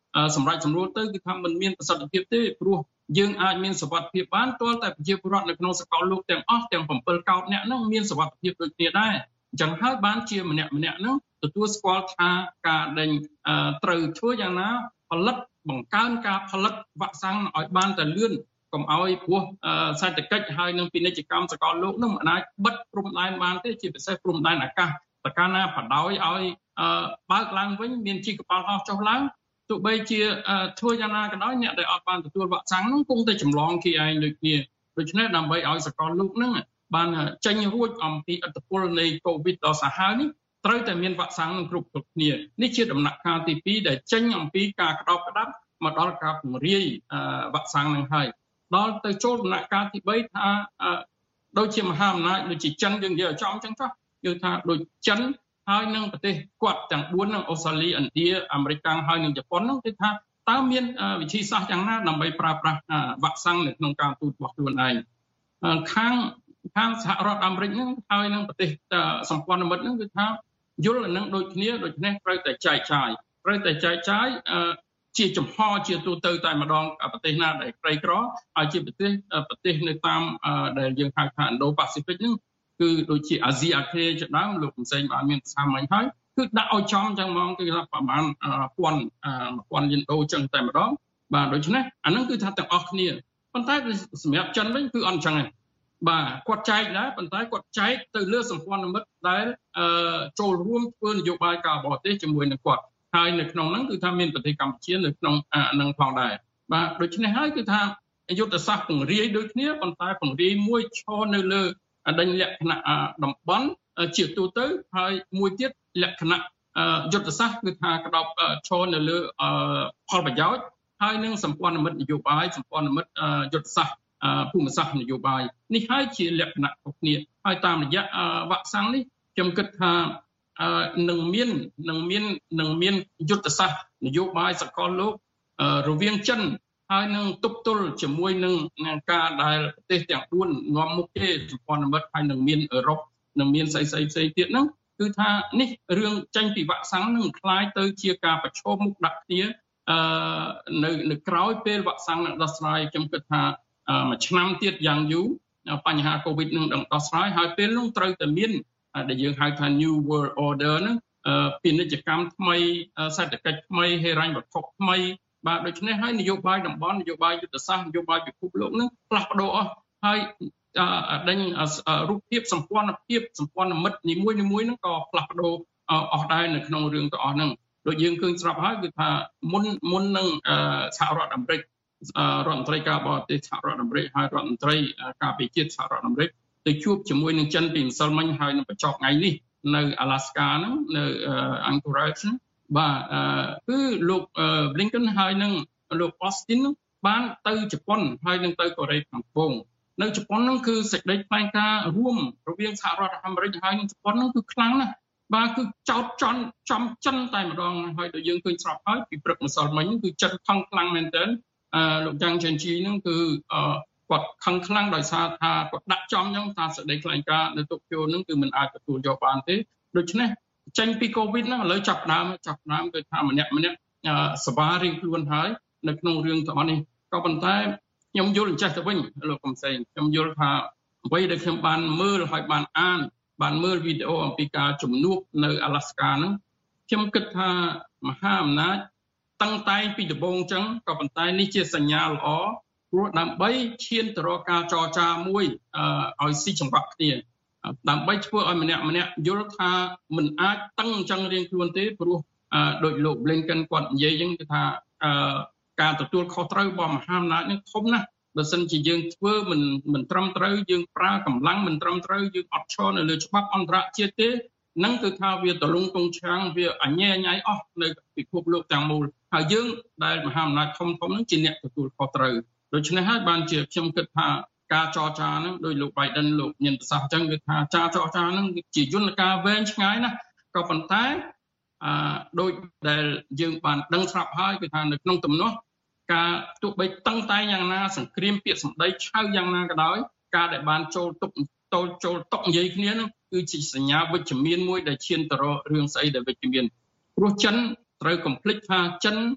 [SPEAKER 13] សម្រាប់សម្រួលទៅគឺថាมันមានប្រសិទ្ធភាពទេព្រោះយើងអាចមានសុវត្ថិភាពបានទាល់តែប្រជាពលរដ្ឋនៅក្នុងសកលលោកទាំងអស់ទាំង7កោដអ្នកហ្នឹងមានសុវត្ថិភាពដូចគ្នាដែរអញ្ចឹងហើយបានជាម្នាក់ម្នាក់ហ្នឹងទទួលស្គាល់ថាការដេញត្រូវធ្វើយ៉ាងណាផលិតបង្កើនការផលិតវ៉ាក់សាំងឲ្យបានតែលឿនកុំឲ្យព្រោះសេដ្ឋកិច្ចហើយនឹងពាណិជ្ជកម្មសកលលោកនឹងមិនអាចបិទព្រំដែនបានទេជាពិសេសព្រំដែនអាកាសប្រការណាបដោយឲ្យបើកឡើងវិញមានជីកប៉ាល់ហោះចុះឡើងទោះបីជាធ្វើយ៉ាងណាក៏ដោយអ្នកដែលអត់បានទទួលវ៉ាក់សាំងនោះគង់តែចម្លងគេឯងដូចគ្នាដូច្នេះដើម្បីឲ្យសកលលោកនឹងបានចេញរួចអំពីឥទ្ធិពលនៃកូវីដដ៏សាហាវនេះត្រូវតែមានវ៉ាក់សាំងនឹងគ្រប់គ្រប់គ្នានេះជាដំណាក់កាលទីពីរដែលចេញអំពីការក្តោបក្តាប់មកដល់ការពង្រាយវ៉ាក់សាំងនឹងហើយដល់ទៅចូលដំណាក់កាលទីបីថាដូចជាមហាអំណាចដូចជាចិនយើងនិយាយឲ្យចំអញ្ចឹងចុះគឺថាដូចចិនហើយនឹងប្រទេសគាត់ទាំងបួននឹងអូស្ត្រាលីឥណ្ឌាអាមេរិកហើយនឹងជប៉ុននោះគឺថាតើមានវិធីសាស្ត្រយ៉ាងណាដើម្បីប្រើប្រាស់វ៉ាក់សាំងនៅក្នុងការទូតរបស់ខ្លួនឯងខាងខាងសហរដ្ឋអាមេរិកនឹងហើយនឹងប្រទេសសម្ព័ន្ធមិត្តនឹងគឺថាយល់នឹងដូចគ្នាដូច្នេះត្រូវតែចែកចាយត្រូវតែចែកចាយជាចំហជាទូទៅតែម្ដងប្រទេសណាដែលក្រីក្រហើយជាប្រទេសប្រទេសនៅតាមដែលយើងហៅថា Indo-Pacific ហ្នឹងគឺដូចជាអាស៊ីអាគ្នេយ៍ជាដើមលោកផ្សេងបានមានប្រសាសន៍មិញហើយគឺដាក់ឲ្យចំចឹងហ្មងគឺថាប្រហែលពាន់ពាន់យិនដូចឹងតែម្ដងបាទដូច្នេះអាហ្នឹងគឺថាទាំងអស់គ្នាប៉ុន្តែសម្រាប់ចិនវិញគឺអត់ចឹងទេបាទគាត់ចែកដែរប៉ុន្តែគាត់ចែកទៅលើសម្ព័ន្ធមិត្តដែលចូលរួមធ្វើនយោបាយការបរទេសជាមួយនឹងគាត់ហើយនៅក្នុងហ្នឹងគឺថាមានប្រទេសកម្ពុជានៅក្នុងនឹងផងដែរបាទដូច្នេះហើយគឺថាយុទ្ធសាស្ត្រពង្រាយដូចគ្នាប៉ុន្តែពង្រាយមួយឈរនៅលើដេញលក្ខណៈតំបន់ជាទូទៅហើយមួយទៀតលក្ខណៈយុទ្ធសាស្ត្រគឺថាក្តោបឈរនៅលើផលប្រយោជន៍ហើយនឹងសម្ព័ន្ធមិត្តនយោបាយសម្ព័ន្ធមិត្តយុទ្ធសាស្ត្រភូមិសាស្ត្រនយោបាយនេះហើយជាលក្ខណៈរបស់គ្នាហើយតាមរយៈវ៉ាក់សាំងនេះខ្ញុំគិតថានឹងមាននឹងមាននឹងមានយុទ្ធសាស្ត្រនយោបាយសកលលោករវាងចិនហើយនឹងទប់ទល់ជាមួយនឹងការដែលប្រទេសទាំងបួននាំមុខទេសម្ព័ន្ធមិត្តហើយនឹងមានអឺរ៉ុបនឹងមានផ្សេងផ្សេងផ្សេងទៀតហ្នឹងគឺថានេះរឿងចេញពីវ៉ាក់សាំងនឹងคล้ายទៅជាការប្រឈមមុខដាក់គ្នាអឺនៅនៅក្រោយពេលវ៉ាក់សាំងនឹងដោះស្រាយខ្ញុំគិតថាមួយឆ្នាំទៀតយ៉ាងយូរបញ្ហាកូវីដនឹងដោះស្រាយហើយពេលនោះត្រូវតែមានដែលយើងហៅថា New World Order ហ្នឹងពាណិជ្ជកម្មថ្មីសេដ្ឋកិច្ចថ្មីហិរញ្ញវត្ថុថ្មីបាទដូច្នេះហើយនយោបាយតំបន់នយោបាយយុទ្ធសាស្ត្រនយោបាយពិភពលោកហ្នឹងផ្លាស់ប្ដូរអស់ហើយដេញរូបភាពសម្ព័ន្ធភាពសម្ព័ន្ធមិត្តនីមួយនីមួយហ្នឹងក៏ផ្លាស់ប្ដូរអស់ដែរនៅក្នុងរឿងទាំងអស់ហ្នឹងដូចយើងឃើញស្រាប់ហើយគឺថាមុនមុននឹងសហរដ្ឋអាមេរិករដ្ឋមន្ត្រីការបរទេសសហរដ្ឋអាមេរិកហើយរដ្ឋមន្ត្រីការពារជាតិសហរដ្ឋអាមេរិកទៅជួបជាមួយនឹងចិនពីម្សិលមិញហើយនឹងបញ្ចប់ថ្ងៃនេះនៅ Alaska ហ្នឹងនៅ Anchorage បាទគឺលោក Blinken ហើយនឹងលោក Austin បានទៅជប៉ុនហើយនឹងទៅកូរ៉េខាងត្បូងនៅជប៉ុនហ្នឹងគឺសេចក្តីថ្លែងការណ៍រួមរវាងសហរដ្ឋអាមេរិកហើយនឹងជប៉ុនហ្នឹងគឺខ្លាំងណាស់បាទគឺចោតចន់ចំចិនតែម្ដងហើយដូចយើងឃើញស្រាប់ហើយពីព្រឹកម្សិលមិញគឺចិនខឹងខ្លាំងមែនទែនលោកយ៉ាងជិនជីហ្នឹងគឺគាត់ខឹងខ្លាំងដោយសារថាគាត់ដាក់ចំអញ្ចឹងថាសេចក្តីថ្លែងការណ៍នៅតូក្យូហ្នឹងគឺមិនអាចទទួលយកបានទេដូច្នេះចេញពីកូវីដហ្នឹងឥឡូវចាប់ដើមចាប់ដើមគឺថាម្នាក់ម្នាក់សបារៀងខ្លួនហើយនៅក្នុងរឿងទាំងអស់នេះក៏ប៉ុន្តែខ្ញុំយល់ចេះទៅវិញលោកកំសែងខ្ញុំយល់ថាអ្វីដែលខ្ញុំបានមើលហើយបានអានបានមើលវីដេអូអំពីការជំនួបនៅ Alaska ហ្នឹងខ្ញុំគិតថាមហាអំណាចតឹងតែងពីដំបូងអញ្ចឹងក៏ប៉ុន្តែនេះជាសញ្ញាល្អព្រោះដើម្បីឈានទៅរកការចរចាមួយឲ្យស៊ីចង្វាក់គ្នាដើម្បីធ្វើឲ្យម្នាក់ម្នាក់យល់ថាមិនអាចតឹងអញ្ចឹងរៀងខ្លួនទេព្រោះដោយលោក Blinken គាត់និយាយអញ្ចឹងគឺថាការទទួលខុសត្រូវរបស់មហាអំណាចនេះធំណាស់បើសិនជាយើងធ្វើមិនមិនត្រឹមត្រូវយើងប្រើកម្លាំងមិនត្រឹមត្រូវយើងអត់ឈរនៅលើច្បាប់អន្តរជាតិទេនឹងគឺថាវាតលងទងឆាំងវាអញ្ញែអញ្ញៃអស់នៅពិភពលោកទាំងមូលហើយយើងដែលមហាអំណាចធំធំនឹងជាអ្នកទទួលខុសត្រូវដូច្នេះហើយបានជាខ្ញុំគិតថាការចរចាហ្នឹងដោយលោក Biden លោកមានប្រសាសន៍អញ្ចឹងគឺថាការចរចាហ្នឹងជាយន្តការវែងឆ្ងាយណាស់ក៏ប៉ុន្តែអឺដោយដែលយើងបានដឹងស្រាប់ហើយគឺថានៅក្នុងទំនាស់ការទោះបីតឹងតែយ៉ាងណាសង្គ្រាមពាក្យសម្ដីឆៅយ៉ាងណាក៏ដោយការដែលបានចូលទុកតូលចូលតុកនិយាយគ្នាហ្នឹងគឺជាសញ្ញាវិជ្ជមានមួយដែលឈានទៅរករឿងស្អីដែលវិជ្ជមានព្រោះចិនត្រូវកំភ្លេចថាចិន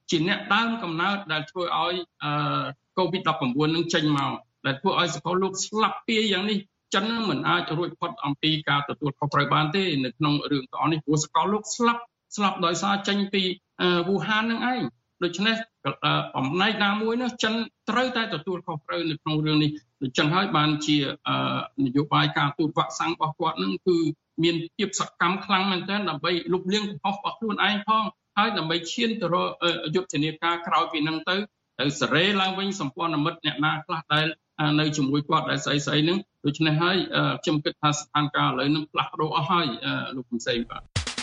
[SPEAKER 13] ជាអ្នកដើមកំណើតដែលធ្វើឲ្យ COVID ដប់ប្រាំបួន នឹងចេញមកដែលធ្វើឲ្យសកលលោកស្លាប់ពីយ៉ាងនេះចិនមិនអាចរួចផុតអំពីការទទួលខុសត្រូវបានទេនៅក្នុងរឿងទាំងអស់នេះព្រោះសកលលោកស្លាប់ស្លាប់ដោយសារចេញពីវូហាននឹងឯងដូច្នេះអំណាចណាមួយនោះចិនត្រូវតែទទួលខុសត្រូវនៅក្នុងរឿងនេះដូច្នេះហើយបានជានយោបាយការទូតវ៉ាក់សាំងរបស់គាត់នឹងគឺមានភាពសកម្មខ្លាំងមែនទែនដើម្បីលុបលាងកំហុសរបស់ខ្លួនឯងផងហើយដើម្បីឈានទៅរកយុទ្ធនាការក្រោយពីនឹងទៅទៅសេរីឡើងវិញសម្ព័ន្ធមិត្តអ្នកណាខ្លះដែលនៅជាមួយគាត់ដែលស្អីស្អីហ្នឹងដូច្នេះហើយខ្ញុំគិតថាស្ថានភាពឥឡូវនឹងផ្លាស់ប្ដូរអស់ហើយលោកកំសែងបាទ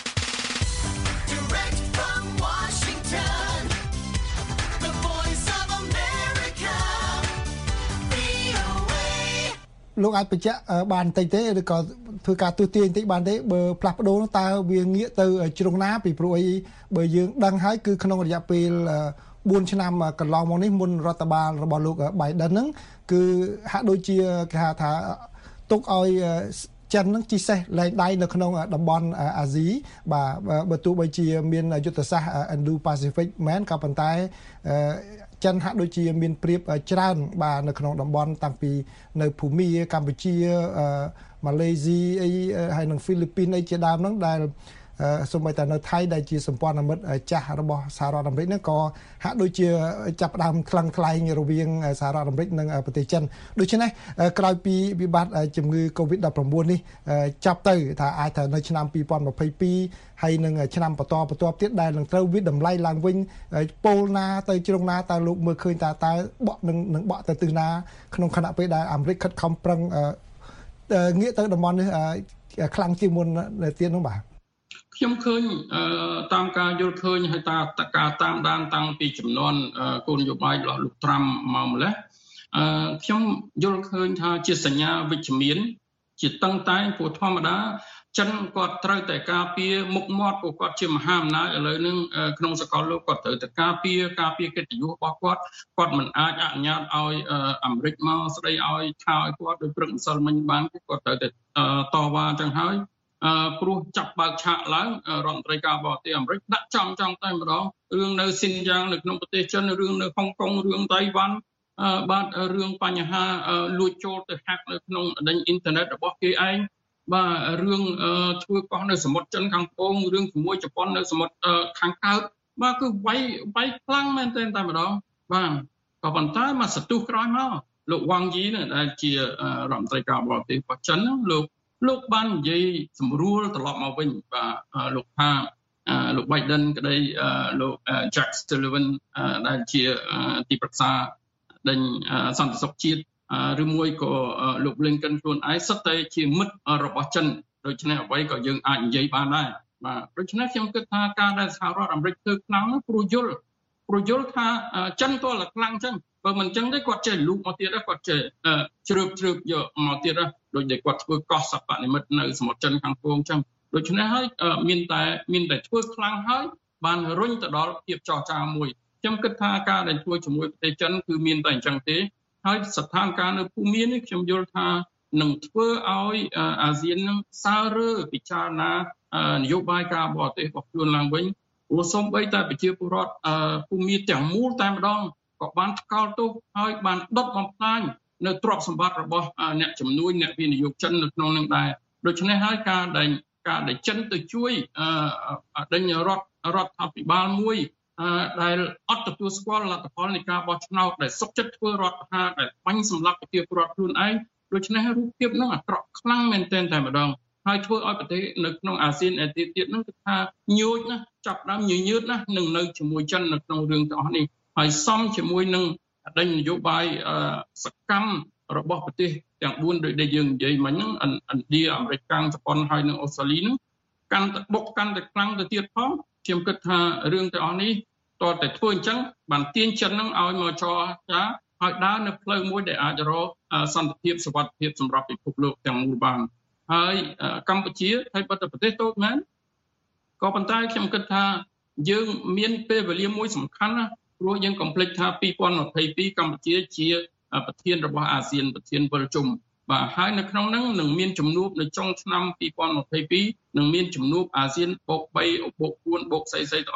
[SPEAKER 12] លោកអាចបញ្ជាក់បានបន្តិចទេឬក៏ធ្វើការទូទាញបន្តិចបានទេបើផ្លាស់ប្ដូរតើវាងាកទៅជ្រុងណាពីព្រោះអីបើយើងដឹងហើយគឺក្នុងរយៈពេលបួនឆ្នាំកន្លងមកនេះមុនរដ្ឋបាលរបស់លោក Biden ហ្នឹងគឺហាក់ដូចជាគេហៅថាទុកឲ្យចិននឹងជិះសេះលែងដៃនៅក្នុងតំបន់អាស៊ីបាទបើទោះបីជាមានយុទ្ធសាស្ត្រ Indo-Pacific មែនក៏ប៉ុន្តែចិនហាក់ដូចជាមានព្រៀបច្រើនបាទនៅក្នុងតំបន់តាំងពីនៅភូមាកម្ពុជាម៉ាឡេស៊ីអីហើយនិងហ្វីលីពីនអីជាដើមហ្នឹងដែលសូម្បីតែនៅថៃដែលជាសម្ព័ន្ធមិត្តចាស់របស់សហរដ្ឋអាមេរិកហ្នឹងក៏ហាក់ដូចជាចាប់ផ្ដើមខ្លាំងខ្លែងរវាងសហរដ្ឋអាមេរិកនិងប្រទេសចិនដូច្នេះក្រោយពីវិបត្តិជំងឺ COVID ដប់ប្រាំបួន នេះចាប់ទៅថាអាចថានៅឆ្នាំពីរពាន់ម្ភៃពីរហើយនឹងឆ្នាំបន្តបន្ទាប់ទៀតដែលនឹងត្រូវវិតម្លៃឡើងវិញពលណាទៅជ្រុងណាតើលោកមើលឃើញតើតើបក់នឹងនឹងបក់ទៅទិសណាក្នុងខណៈពេលដែលអាមេរិកខិតខំប្រឹងងាកទៅតំបន់នេះខ្លាំងជាងមុនទៀតនោះបាទ
[SPEAKER 13] ខ្ញុំឃើញតាមការយល់ឃើញហើយតាការតាមដានតាំងពីចំនួនគោលនយោបាយរបស់លោកត្រាំមកម្លេះខ្ញុំយល់ឃើញថាជាសញ្ញាវិជ្ជមានជាតឹងតែងព្រោះធម្មតាចិនគាត់ត្រូវតែការពារមុខមាត់ពួកគាត់ជាមហាអំណាចឥឡូវនេះក្នុងសកលលោកគាត់ត្រូវតែការពារការពារកិត្តិយសរបស់គាត់គាត់មិនអាចអនុញ្ញាតឲ្យអាមេរិកមកស្ដីឲ្យថាឲ្យគាត់ដោយព្រឹកម្សិលមិញបានគាត់ត្រូវតែតវ៉ាចឹងហើយព្រោះចាប់បើកឆាកឡើងរដ្ឋមន្ត្រីការបរទេសអាមេរិកដាក់ចំចំតែម្ដងរឿងនៅស៊ីនយ៉ាងនៅក្នុងប្រទេសចិនរឿងនៅហុងកុងរឿងតៃវ៉ាន់បាទរឿងបញ្ហាលួចចូលទៅហាក់នៅក្នុងដេញអ៊ីនធឺណិតរបស់គេឯងបាទរឿងធ្វើកោះនៅសមុទ្រចិនខាងត្បូងរឿងជាមួយជប៉ុននៅសមុទ្រខាងកើតបាទគឺវាយវាយខ្លាំងមែនទែនតែម្ដងបាទក៏ប៉ុន្តែមកសទុះក្រោយមកលោកវ៉ាងយីដែលជារដ្ឋមន្ត្រីការបរទេសរបស់ចិនលោកលោកបាននិយាយសម្រួលត្រឡប់មកវិញបាទលោកថាលោក Biden ក្តីលោក Jack Sullivan ដែលជាទីប្រឹក្សាដេញសន្តិសុខជាតិឬមួយក៏លោក Blinken ខ្លួនឯងសុទ្ធតែជាមិត្តរបស់ចិនដូច្នេះអ្វីក៏យើងអាចនិយាយបានដែរបាទដូច្នេះខ្ញុំគិតថាការដែលសហរដ្ឋអាមេរិកធ្វើខ្លាំងព្រោះយល់ព្រោះយល់ថាចិនតើខ្លាំងចឹងបើមិនចឹងទេគាត់ចេះលូកមកទៀតគាត់ចេះជ្រើបជ្រើបយកមកទៀតដូចដែលគាត់ធ្វើកោះសព្វនិមិត្តនៅសមុទ្រចិនខាងត្បូងចឹងដូច្នេះហើយមានតែមានតែធ្វើខ្លាំងហើយបានរុញទៅដល់ភាពចរចាមួយខ្ញុំគិតថាការដែលធ្វើជាមួយប្រទេសចិនគឺមានតែអញ្ចឹងទេហើយស្ថានភាពនៅភូមិនេះខ្ញុំយល់ថានឹងធ្វើឲ្យអាស៊ាននឹងសាររើពិចារណានយោបាយការបរទេសរបស់ខ្លួនឡើងវិញព្រោះសូម្បីតែប្រជាពលរដ្ឋភូមិទាំងមូលតែម្ដងក៏បានថ្កោលទោសហើយបានដុតបំផ្លាញនៅទ្រព្យសម្បត្តិរបស់អ្នកជំនួយអ្នកវិនិយោគចិននៅក្នុងនឹងដែរដូច្នេះហើយការដែលការដែលចិនទៅជួយដេញរដ្ឋរដ្ឋាភិបាលមួយដែលអត់ទទួលស្គាល់លទ្ធផលនៃការបោះឆ្នោតដែលសុខចិត្តធ្វើរដ្ឋប្រហារដែលបាញ់សម្លាប់ប្រជាពលរដ្ឋខ្លួនឯងដូច្នេះរូបភាពហ្នឹងអាក្រក់ខ្លាំងមែនទែនតែម្ដងហើយធ្វើឲ្យប្រទេសនៅក្នុងអាស៊ានឯទៀតទៀតហ្នឹងគឺថាញូចណាចាប់ដើមញញើតណានឹងនៅជាមួយចិននៅក្នុងរឿងទាំងអស់នេះហើយសំជាមួយនឹងដេញនយោបាយសកម្មរបស់ប្រទេសទាំងបួនដូចដែលយើងនិយាយមិញហ្នឹងឥណ្ឌាអាមេរិកកាំងជប៉ុនហើយនិងអូស្ត្រាលីហ្នឹងកាន់តែបុកកាន់តែខ្លាំងទៅទៀតផងខ្ញុំគិតថារឿងទាំងអស់នេះតើតែធ្វើអញ្ចឹងបានទាញចិនហ្នឹងឲ្យមកចរចាឲ្យដើរនៅផ្លូវមួយដែលអាចរកសន្តិភាពសុវត្ថិភាពសម្រាប់ពិភពលោកទាំងមូលបានហើយកម្ពុជាហើយបើតែប្រទេសតូចមែនក៏ប៉ុន្តែខ្ញុំគិតថាយើងមានពេលវេលាមួយសំខាន់ណាព្រោះយើងកុំភ្លេចថាពីរពាន់ម្ភៃពីរកម្ពុជាជាប្រធានរបស់អាស៊ានប្រធានវិលជុំបាទហើយនៅក្នុងហ្នឹងនឹងមានជំនួបនៅចុងឆ្នាំពីរពាន់ម្ភៃពីរនឹងមានជំនួបអាស៊ានបូកបីបូកបួនបូកស្អីស្អីទាំងអស់ហ្នឹង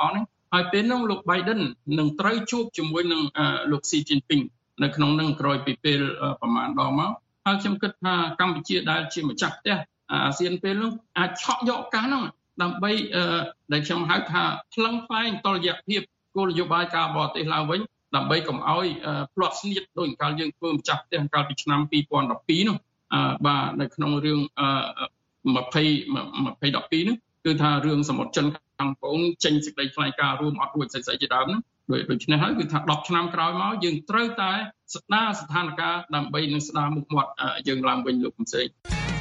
[SPEAKER 13] ហើយពេលនោះលោក Biden នឹងត្រូវជួបជាមួយនឹងលោក Xi Jinping នៅក្នុងនឹងក្រោយពីពេលប្រមាណដងមកហើយខ្ញុំគិតថាកម្ពុជាដែលជាម្ចាស់ផ្ទះអាស៊ានពេលនោះអាចឆក់យកឱកាសនោះដើម្បីដែលខ្ញុំហៅថាថ្លឹងថ្លែងតុល្យភាពគោលនយោបាយការបរទេសឡើងវិញដើម្បីកុំឲ្យផ្លាត់ស្នៀតដោយកាលយើងធ្វើម្ចាស់ផ្ទះកាលពីឆ្នាំពីរពាន់ដប់ពីរនោះបាទនៅក្នុងរឿង20 20ដប់ពីរនោះគឺថារឿងសមុទ្រចិនខាងត្បូងចេញសេចក្តីថ្លែងការណ៍រួមអត់រួចស្អីៗជាដើមនោះដោយដូច្នេះហើយគឺថាដប់ឆ្នាំក្រោយមកយើងត្រូវតែស្ដារស្ថានភាពដើម្បីនឹងស្ដារមុខមាត់យើងឡើងវិញលោកកំសែង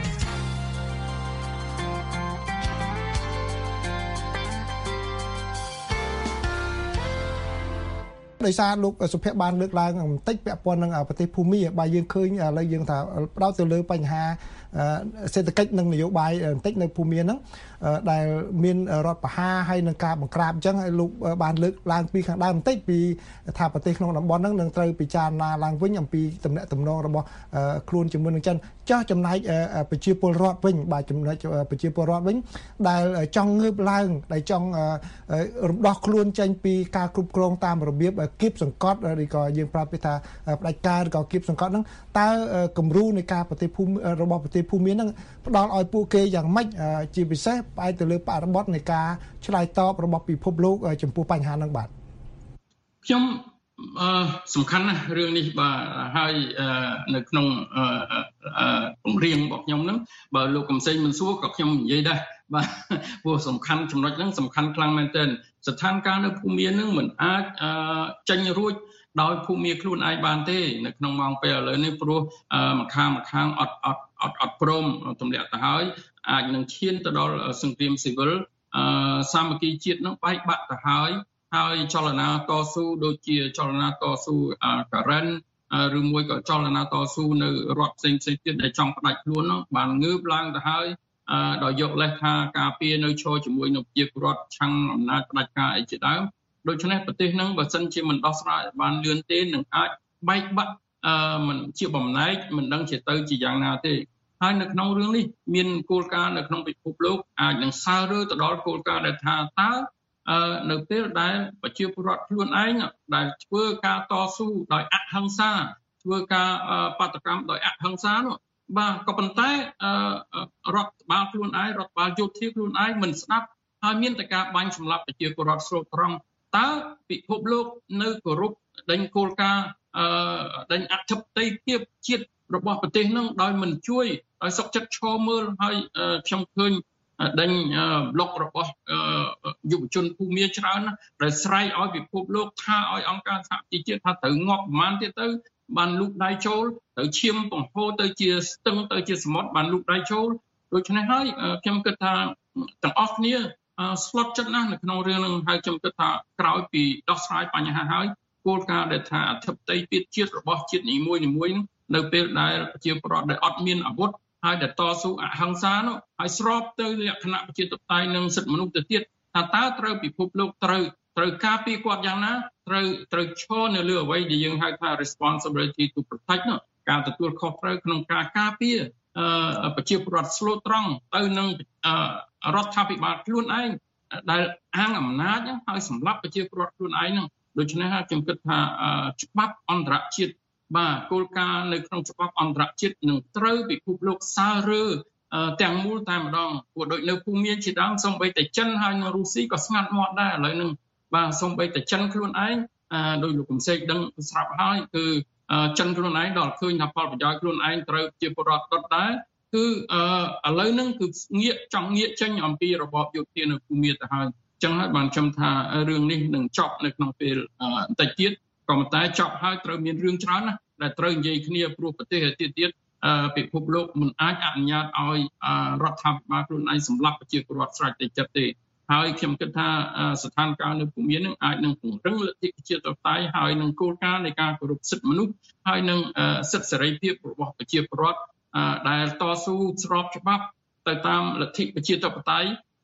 [SPEAKER 12] ដោយសារលោកសុភ័ក្របានលើកឡើងបន្តិចពាក់ព័ន្ធនឹងប្រទេសភូមាបាទយើងឃើញឥឡូវយើងថាផ្ដោតទៅលើបញ្ហាសេដ្ឋកិច្ចនិងនយោបាយបន្តិចនៅភូមាហ្នឹងដែលមានរដ្ឋប្រហារហើយនឹងការបង្ក្រាបអញ្ចឹងហើយលោកបានលើកឡើងពីខាងដើមបន្តិចពីថាប្រទេសក្នុងតំបន់ហ្នឹងនឹងត្រូវពិចារណាឡើងវិញអំពីទំនាក់ទំនងរបស់ខ្លួនជាមួយនឹងចិនចោះចំណែកប្រជាពលរដ្ឋវិញបាទចំណែកប្រជាពលរដ្ឋវិញដែលចង់ងើបឡើងដែលចង់រំដោះខ្លួនចេញពីការគ្រប់គ្រងតាមរបៀបគៀបសង្កត់ឬក៏យើងប្រើពាក្យថាផ្ដាច់ការឬក៏គៀបសង្កត់ហ្នឹងតើគំរូនៃការប្រទេសភូមិរបស់ប្រទេសភូមិហ្នឹងផ្ដល់ឲ្យពួកគេយ៉ាងម៉េចជាពិសេសផ្អែកទៅលើបរិបទនៃការឆ្លើយតបរបស់ពិភពលោកចំពោះបញ្ហាហ្នឹងបាទ
[SPEAKER 13] ខ្ញុំសំខាន់ណាស់រឿងនេះបាទហើយនៅក្នុងបង្រៀនរបស់ខ្ញុំហ្នឹងបើលោកកំសែងមិនសួរក៏ខ្ញុំនិយាយដែរបាទព្រោះសំខាន់ចំណុចហ្នឹងសំខាន់ខ្លាំងមែនទែនស្ថានភាពនៅភូមិហ្នឹងមិនអាចចេញរួចដោយភូមិខ្លួនឯងបានទេនៅក្នុងម៉ោងពេលឥឡូវនេះព្រោះម្ខាងម្ខាងអត់អត់អត់អត់ព្រមទម្លាក់ទៅហើយអាចនឹងឈានទៅដល់សង្គ្រាមស៊ីវិលសាមគ្គីជាតិនឹងបែកបាក់ទៅហើយហើយចលនាតស៊ូដូចជាចលនាតស៊ូការ៉ិនឬមួយក៏ចលនាតស៊ូនៅរដ្ឋផ្សេងផ្សេងទៀតដែលចង់ផ្ដាច់ខ្លួននោះបានងើបឡើងទៅហើយដោយយកលេសថាការពារនៅឈរជាមួយនឹងប្រជាពលរដ្ឋឆាំងអំណាចផ្ដាច់ការអីជាដើមដូច្នេះប្រទេសនឹងបើសិនជាមិនដោះស្រាយបានលឿនទេនឹងអាចបែកបាក់មិនជាបំណែកមិនដឹងជាទៅជាយ៉ាងណាទេហើយនៅក្នុងរឿងនេះមានគោលការណ៍នៅក្នុងពិភពលោកអាចនឹងសើរើទៅដល់គោលការណ៍ដែលថាតើនៅពេលដែលប្រជាពលរដ្ឋខ្លួនឯងដែលធ្វើការតស៊ូដោយអហិង្សាធ្វើការបាតកម្មដោយអហិង្សានោះបាទក៏ប៉ុន្តែរដ្ឋបាលខ្លួនឯងរដ្ឋបាលយោធាខ្លួនឯងមិនស្ដាប់ហើយមានតែការបាញ់សម្លាប់ប្រជាពលរដ្ឋស្រុកត្រង់តើពិភពលោកនៅគោរពដេញគោលការណ៍ដេញអធិបតេយ្យភាពជាតិរបស់ប្រទេសនឹងដោយមិនជួយដោយសុខចិត្តឈរមើលហើយខ្ញុំឃើញដេញប្លុករបស់យុវជនភូមិច្រើនណាស់ដែលស្រែកឲ្យពិភពលោកថាឲ្យអង្គការសហជីវជាតិថាត្រូវងាប់ប្រមាណទៀតទៅបានលូកដៃចូលទៅឈាមបង្ហូរទៅជាស្ទឹងទៅជាសមុទ្របានលូកដៃចូលដូច្នេះហើយខ្ញុំគិតថាទាំងអស់គ្នាស្លុតចិត្តណាស់នៅក្នុងរឿងនឹងហើយខ្ញុំគិតថាក្រោយពីដោះស្រាយបញ្ហាហើយគោលការណ៍ដែលថាអធិបតេយ្យភាពជាតិរបស់ជាតិនីមួយៗនោះនៅពេលដែលប្រជាពលរដ្ឋដែលអត់មានអាវុធហើយដែលតស៊ូអហិង្សានោះហើយស្របទៅលក្ខណៈប្រជាធិបតេយ្យនិងសិទ្ធិមនុស្សទៅទៀតថាតើត្រូវពិភពលោកត្រូវត្រូវការពារគាត់យ៉ាងណាត្រូវត្រូវឈរនៅលើអ្វីដែលយើងហៅថា responsibility to protect នោះការទទួលខុសត្រូវក្នុងការការពារប្រជាពលរដ្ឋស្លូតត្រង់ទៅនឹងរដ្ឋាភិបាលខ្លួនឯងដែលអាងអំណាចហើយសម្រាប់ប្រជាពលរដ្ឋខ្លួនឯងហ្នឹងដូច្នេះហើយខ្ញុំគិតថាច្បាប់អន្តរជាតិបាទគោលការណ៍នៅក្នុងច្បាប់អន្តរជាតិនឹងត្រូវពិភពលោកសើរើទាំងមូលតែម្ដងព្រោះដូចនៅភូមិជាដើមសូម្បីតែចិនហើយនៅរុស្ស៊ីក៏ស្ងាត់មាត់ដែរឥឡូវហ្នឹងបាទសូម្បីតែចិនខ្លួនឯងដោយលោកកំសែងដឹងស្រាប់ហើយគឺចិនខ្លួនឯងដល់ឃើញថាផលប្រយោជន៍ខ្លួនឯងត្រូវជាពលរដ្ឋដុតដែរគឺឥឡូវហ្នឹងគឺងាកចង់ងាកចេញអំពីរបបយោធានៅភូមិទៅហើយអញ្ចឹងហើយបានខ្ញុំថារឿងនេះនឹងចប់នៅក្នុងពេលបន្តិចទៀតក៏ប៉ុន្តែចប់ហើយត្រូវមានរឿងច្រើនណាស់ដែលត្រូវនិយាយគ្នាព្រោះប្រទេសទៀតទៀតពិភពលោកមិនអាចអនុញ្ញាតឲ្យរដ្ឋាភិបាលខ្លួនឯងសម្លាប់ប្រជាពលរដ្ឋស្រេចតែចិត្តទេហើយខ្ញុំគិតថាស្ថានភាពនៅភូមិនឹងអាចនឹងពង្រឹងលទ្ធិប្រជាធិបតេយ្យហើយនឹងគោលការណ៍នៃការគោរពសិទ្ធិមនុស្សហើយនឹងសិទ្ធិសេរីភាពរបស់ប្រជាពលរដ្ឋដែលតស៊ូស្របច្បាប់ទៅតាមលទ្ធិប្រជាធិបតេយ្យ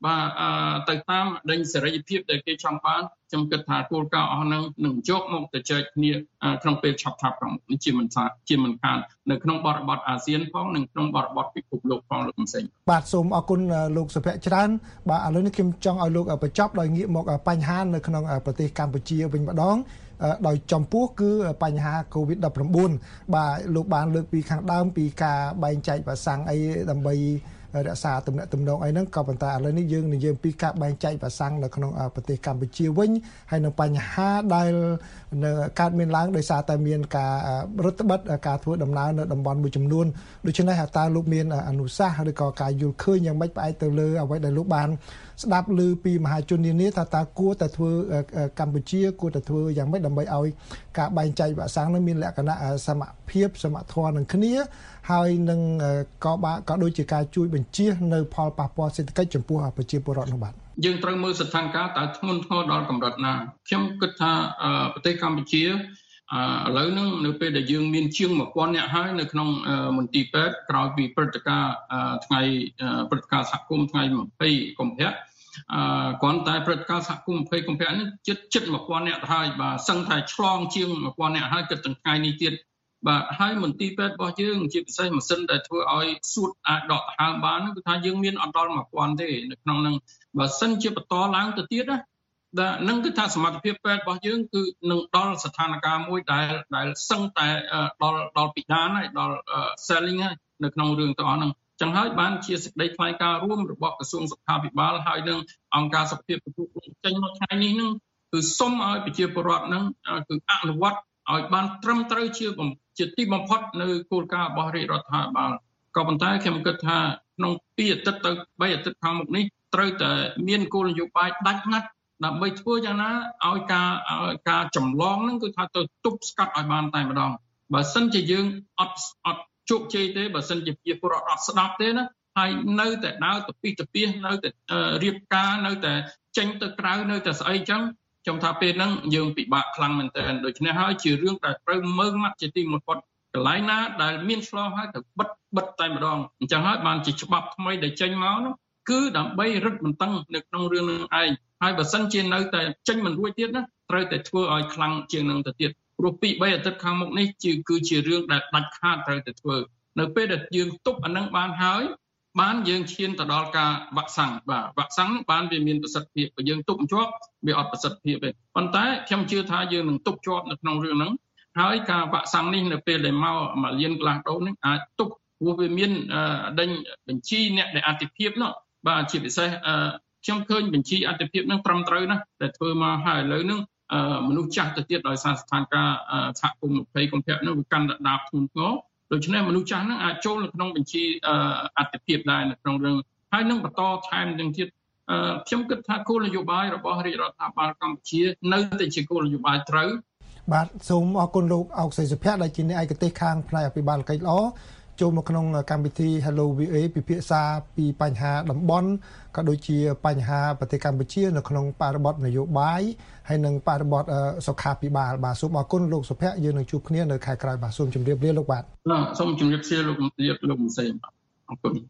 [SPEAKER 13] បាទទៅតាមដេញសេរីភាពដែលគេចង់បានខ្ញុំគិតថាគោលការណ៍អស់ហ្នឹងនឹងយកមកទៅចែកគ្នាក្នុងពេលឆាប់ៗខាងមុខនេះជាមិនថាជាមិនខាននៅក្នុងបរិបទអាស៊ានផងនិងក្នុងបរិបទពិភពលោកផងលោកផ្សេង
[SPEAKER 12] បាទសូមអរគុណលោកសុភ័ក្រច្រើនបាទឥឡូវនេះខ្ញុំចង់ឲ្យលោកបញ្ចប់ដោយងាកមកបញ្ហានៅក្នុងប្រទេសកម្ពុជាវិញម្ដងដោយចំពោះគឺបញ្ហា កូវីដ ដប់ប្រាំបួន បាទលោកបានលើកពីខាងដើមពីការបែងចែកវ៉ាក់សាំងអីដើម្បីរក្សាទំនាក់ទំនងអីហ្នឹងក៏ប៉ុន្តែឥឡូវនេះយើងនិយាយពីការបែងចែកវ៉ាក់សាំងនៅក្នុងប្រទេសកម្ពុជាវិញហើយនឹងបញ្ហាដែលនៅកើតមានឡើងដោយសារតែមានការរដ្ឋបិទការធ្វើដំណើរនៅតំបន់មួយចំនួនដូច្នេះតើលោកមានអនុសាសន៍ឬក៏ការយល់ឃើញយ៉ាងម៉េចផ្អែកទៅលើអ្វីដែលលោកបានស្ដាប់ឮពីមហាជននានាថាតើគួរតែធ្វើកម្ពុជាគួរតែធ្វើយ៉ាងម៉េចដើម្បីឲ្យការបែងចែកវ៉ាក់សាំងនឹងមានលក្ខណៈសមភាពសមធម៌នឹងគ្នាហើយនឹងក៏បាក៏ដូចជាការជួយបញ្ជៀសនៅផលប៉ះពាល់សេដ្ឋកិច្ចចំពោះប្រជាពលរដ្ឋនោះបាទ
[SPEAKER 13] យើងត្រូវមើលស្ថានភាពតើធ្ងន់ធ្ងរដល់កម្រិតណាខ្ញុំគិតថាប្រទេសកម្ពុជាឥឡូវហ្នឹងនៅពេលដែលយើងមានជាងone thousandនាក់ហើយនៅក្នុងមន្ទីរពេទ្យក្រោយពីព្រឹត្តិការណ៍ថ្ងៃព្រឹត្តិការណ៍សហគមន៍ថ្ងៃtwentyកុម្ភៈអឺគ្រាន់តែព្រឹត្តិការណ៍សហគមន៍twentyកុម្ភៈនេះជិតជិតone thousandនាក់ទៅហើយបាទសឹងតែឆ្លងជាងone thousandនាក់ហើយគិតទាំងថ្ងៃនេះទៀតបាទហើយមន្ទីរពេទ្យរបស់យើងជាពិសេសម៉ាស៊ីនដែលធ្វើឲ្យសួតអាចដកដង្ហើមបានគឺថាយើងមានអត់ដល់one thousandទេនៅក្នុងហ្នឹងបើសិនជាបន្តឡើងទៅទៀតណាដែលនឹងគឺថាសមត្ថភាពពេទ្យរបស់យើងគឺនឹងដល់ស្ថានភាពមួយដែលដែលសឹងតែដល់ដល់ពិដានហើយដល់ selling ហើយនៅក្នុងរឿងទាំងអស់ហ្នឹងចឹងហើយបានជាសេចក្តីថ្លែងការណ៍រួមរបស់ក្រសួងសុខាភិបាលហើយនឹងអង្គការសុខភាពពិភពលោកចេញមកថ្ងៃនេះហ្នឹងគឺសូមឲ្យប្រជាពលរដ្ឋហ្នឹងគឺអនុវត្តឲ្យបានត្រឹមត្រូវជាជាទីបំផុតនៅគោលការណ៍របស់រាជរដ្ឋាភិបាលក៏ប៉ុន្តែខ្ញុំគិតថាក្នុងtwoអាទិត្យទៅthreeអាទិត្យខាងមុខនេះត្រូវតែមានគោលនយោបាយដាច់ណាត់ដើម្បីធ្វើយ៉ាងណាឲ្យការការចម្លងហ្នឹងគឺថាទៅទប់ស្កាត់ឲ្យបានតែម្ដងបើសិនជាយើងអត់អត់ជោគជ័យទេបើសិនជាប្រជាពលរដ្ឋអត់ស្ដាប់ទេណាហើយនៅតែដើរទៅពីទៅពីនៅតែរៀបការនៅតែចេញទៅក្រៅនៅតែស្អីចឹងខ្ញុំថាពេលហ្នឹងយើងពិបាកខ្លាំងមែនទែនដូច្នេះហើយជារឿងដែលត្រូវមើងម៉ាត់ជាទីបំផុតកន្លែងណាដែលមានឆ្លងហើយត្រូវបិទបិទតែម្ដងអញ្ចឹងហើយបានជាច្បាប់ថ្មីដែលចេញមកនោះគឺដើម្បីរឹតបន្តឹងនៅក្នុងរឿងនឹងឯងហើយបើសិនជានៅតែចេញមិនរួចទៀតណាត្រូវតែធ្វើឲ្យខ្លាំងជាងនឹងទៅទៀតព្រោះtwo threeអាទិត្យខាងមុខនេះគឺជារឿងដែលដាច់ខាតត្រូវតែធ្វើនៅពេលដែលយើងទប់អានឹងបានហើយបានយើងឈានទៅដល់ការវ៉ាក់សាំងបាទវ៉ាក់សាំងបានវាមានប្រសិទ្ធភាពបើយើងទប់មិនជាប់វាអត់ប្រសិទ្ធភាពទេប៉ុន្តែខ្ញុំជឿថាយើងនឹងទប់ជាប់នៅក្នុងរឿងហ្នឹងហើយការវ៉ាក់សាំងនេះនៅពេលដែលមកមួយលានកន្លះដូសនេះអាចទប់ព្រោះវាមានដេញបញ្ជីអ្នកដែលអតិភិបនោះបាទជាពិសេសខ្ញុំឃើញបញ្ជីអតិភិបហ្នឹងត្រឹមត្រូវណាស់តែធ្វើមកហើយឥឡូវហ្នឹងមនុស្សចាស់ទៅទៀតដោយសារស្ថានភាពសហគមន៍twentyកុម្ភៈហ្នឹងវាកាន់តែដាបធ្ងន់ធ្ងរដូច្នេះមនុស្សចាស់ហ្នឹងអាចចូលនៅក្នុងបញ្ជីអតិភិបដែរនៅក្នុងរឿងហើយនឹងបន្តថែមទាំងទៀតខ្ញុំគិតថាគោលនយោបាយរបស់រាជរដ្ឋាភិបាលកម្ពុជានៅតែជាគោលនយោបាយត្រូវ
[SPEAKER 12] បាទសូមអរគុណលោកអុកសេសុភ័ក្រដែលជាអ្នកឯកទេសខាងផ្នែកអភិបាលកិច្ចល្អចូលមកក្នុងកម្មវិធី Hello វី អូ អេ ពិភាក្សាពីបញ្ហាតំបន់ក៏ដូចជាបញ្ហាប្រទេសកម្ពុជានៅក្នុងបរិបទនយោបាយហើយនិងបរិបទសុខាភិបាលបាទសូមអរគុណលោកសុភ័ក្រយើងនឹងជួបគ្នានៅខែក្រោយបាទសូមជម្រាបលាលោកបាទ
[SPEAKER 13] សូមជម្រាបលាលោកលោកមន្ត្រីបាទអរគុណ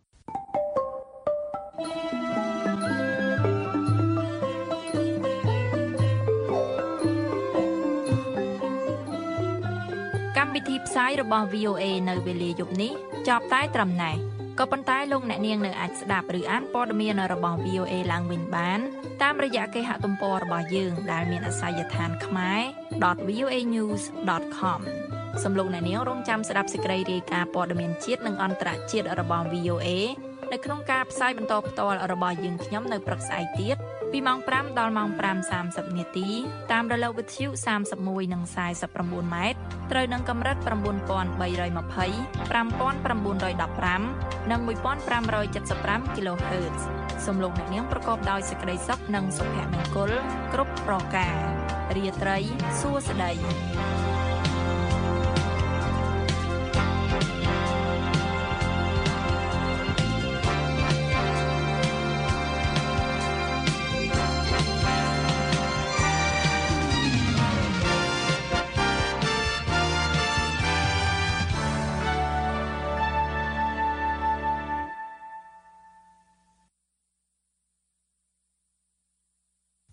[SPEAKER 2] កម្មវិធីផ្សាយរបស់ វី អូ អេ នៅវេលាយប់នេះចប់តែត្រឹមណេះក៏ប៉ុន្តែលោកអ្នកនាងនៅអាចស្ដាប់ឬអានព័ត៌មានរបស់ វី អូ អេ ឡើងវិញបានតាមរយៈគេហទំព័ររបស់យើងដែលមានអាសយដ្ឋាន ខ្មែរ ដត វី អូ អេ ញូស ដត ខម សូមលោកអ្នកនាងរងចាំស្ដាប់សេចក្តីរាយការណ៍ព័ត៌មានជាតិនិងអន្តរជាតិរបស់ វី អូ អេ នៅក្នុងការផ្សាយបន្តផ្ទាល់របស់យើងខ្ញុំនៅព្រឹកស្អែកទៀតពីម៉ោងfiveដល់ម៉ោងfiveសាមសិបនាទីតាមរលកវិទ្យុthirty-oneនិងforty-nineម៉ែត្រត្រូវនឹងកម្រិតnine thousand three hundred twenty, five thousand nine hundred fifteenនិងfifteen seventy-fiveគីឡូហឺត សូមលោកអ្នកនាងប្រកបដោយសេចក្តីសុខនិងសុភមង្គលគ្រប់ប្រការរាត្រីសួស្តី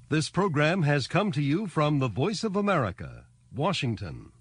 [SPEAKER 1] This program has come to you from the Voice of America, Washington.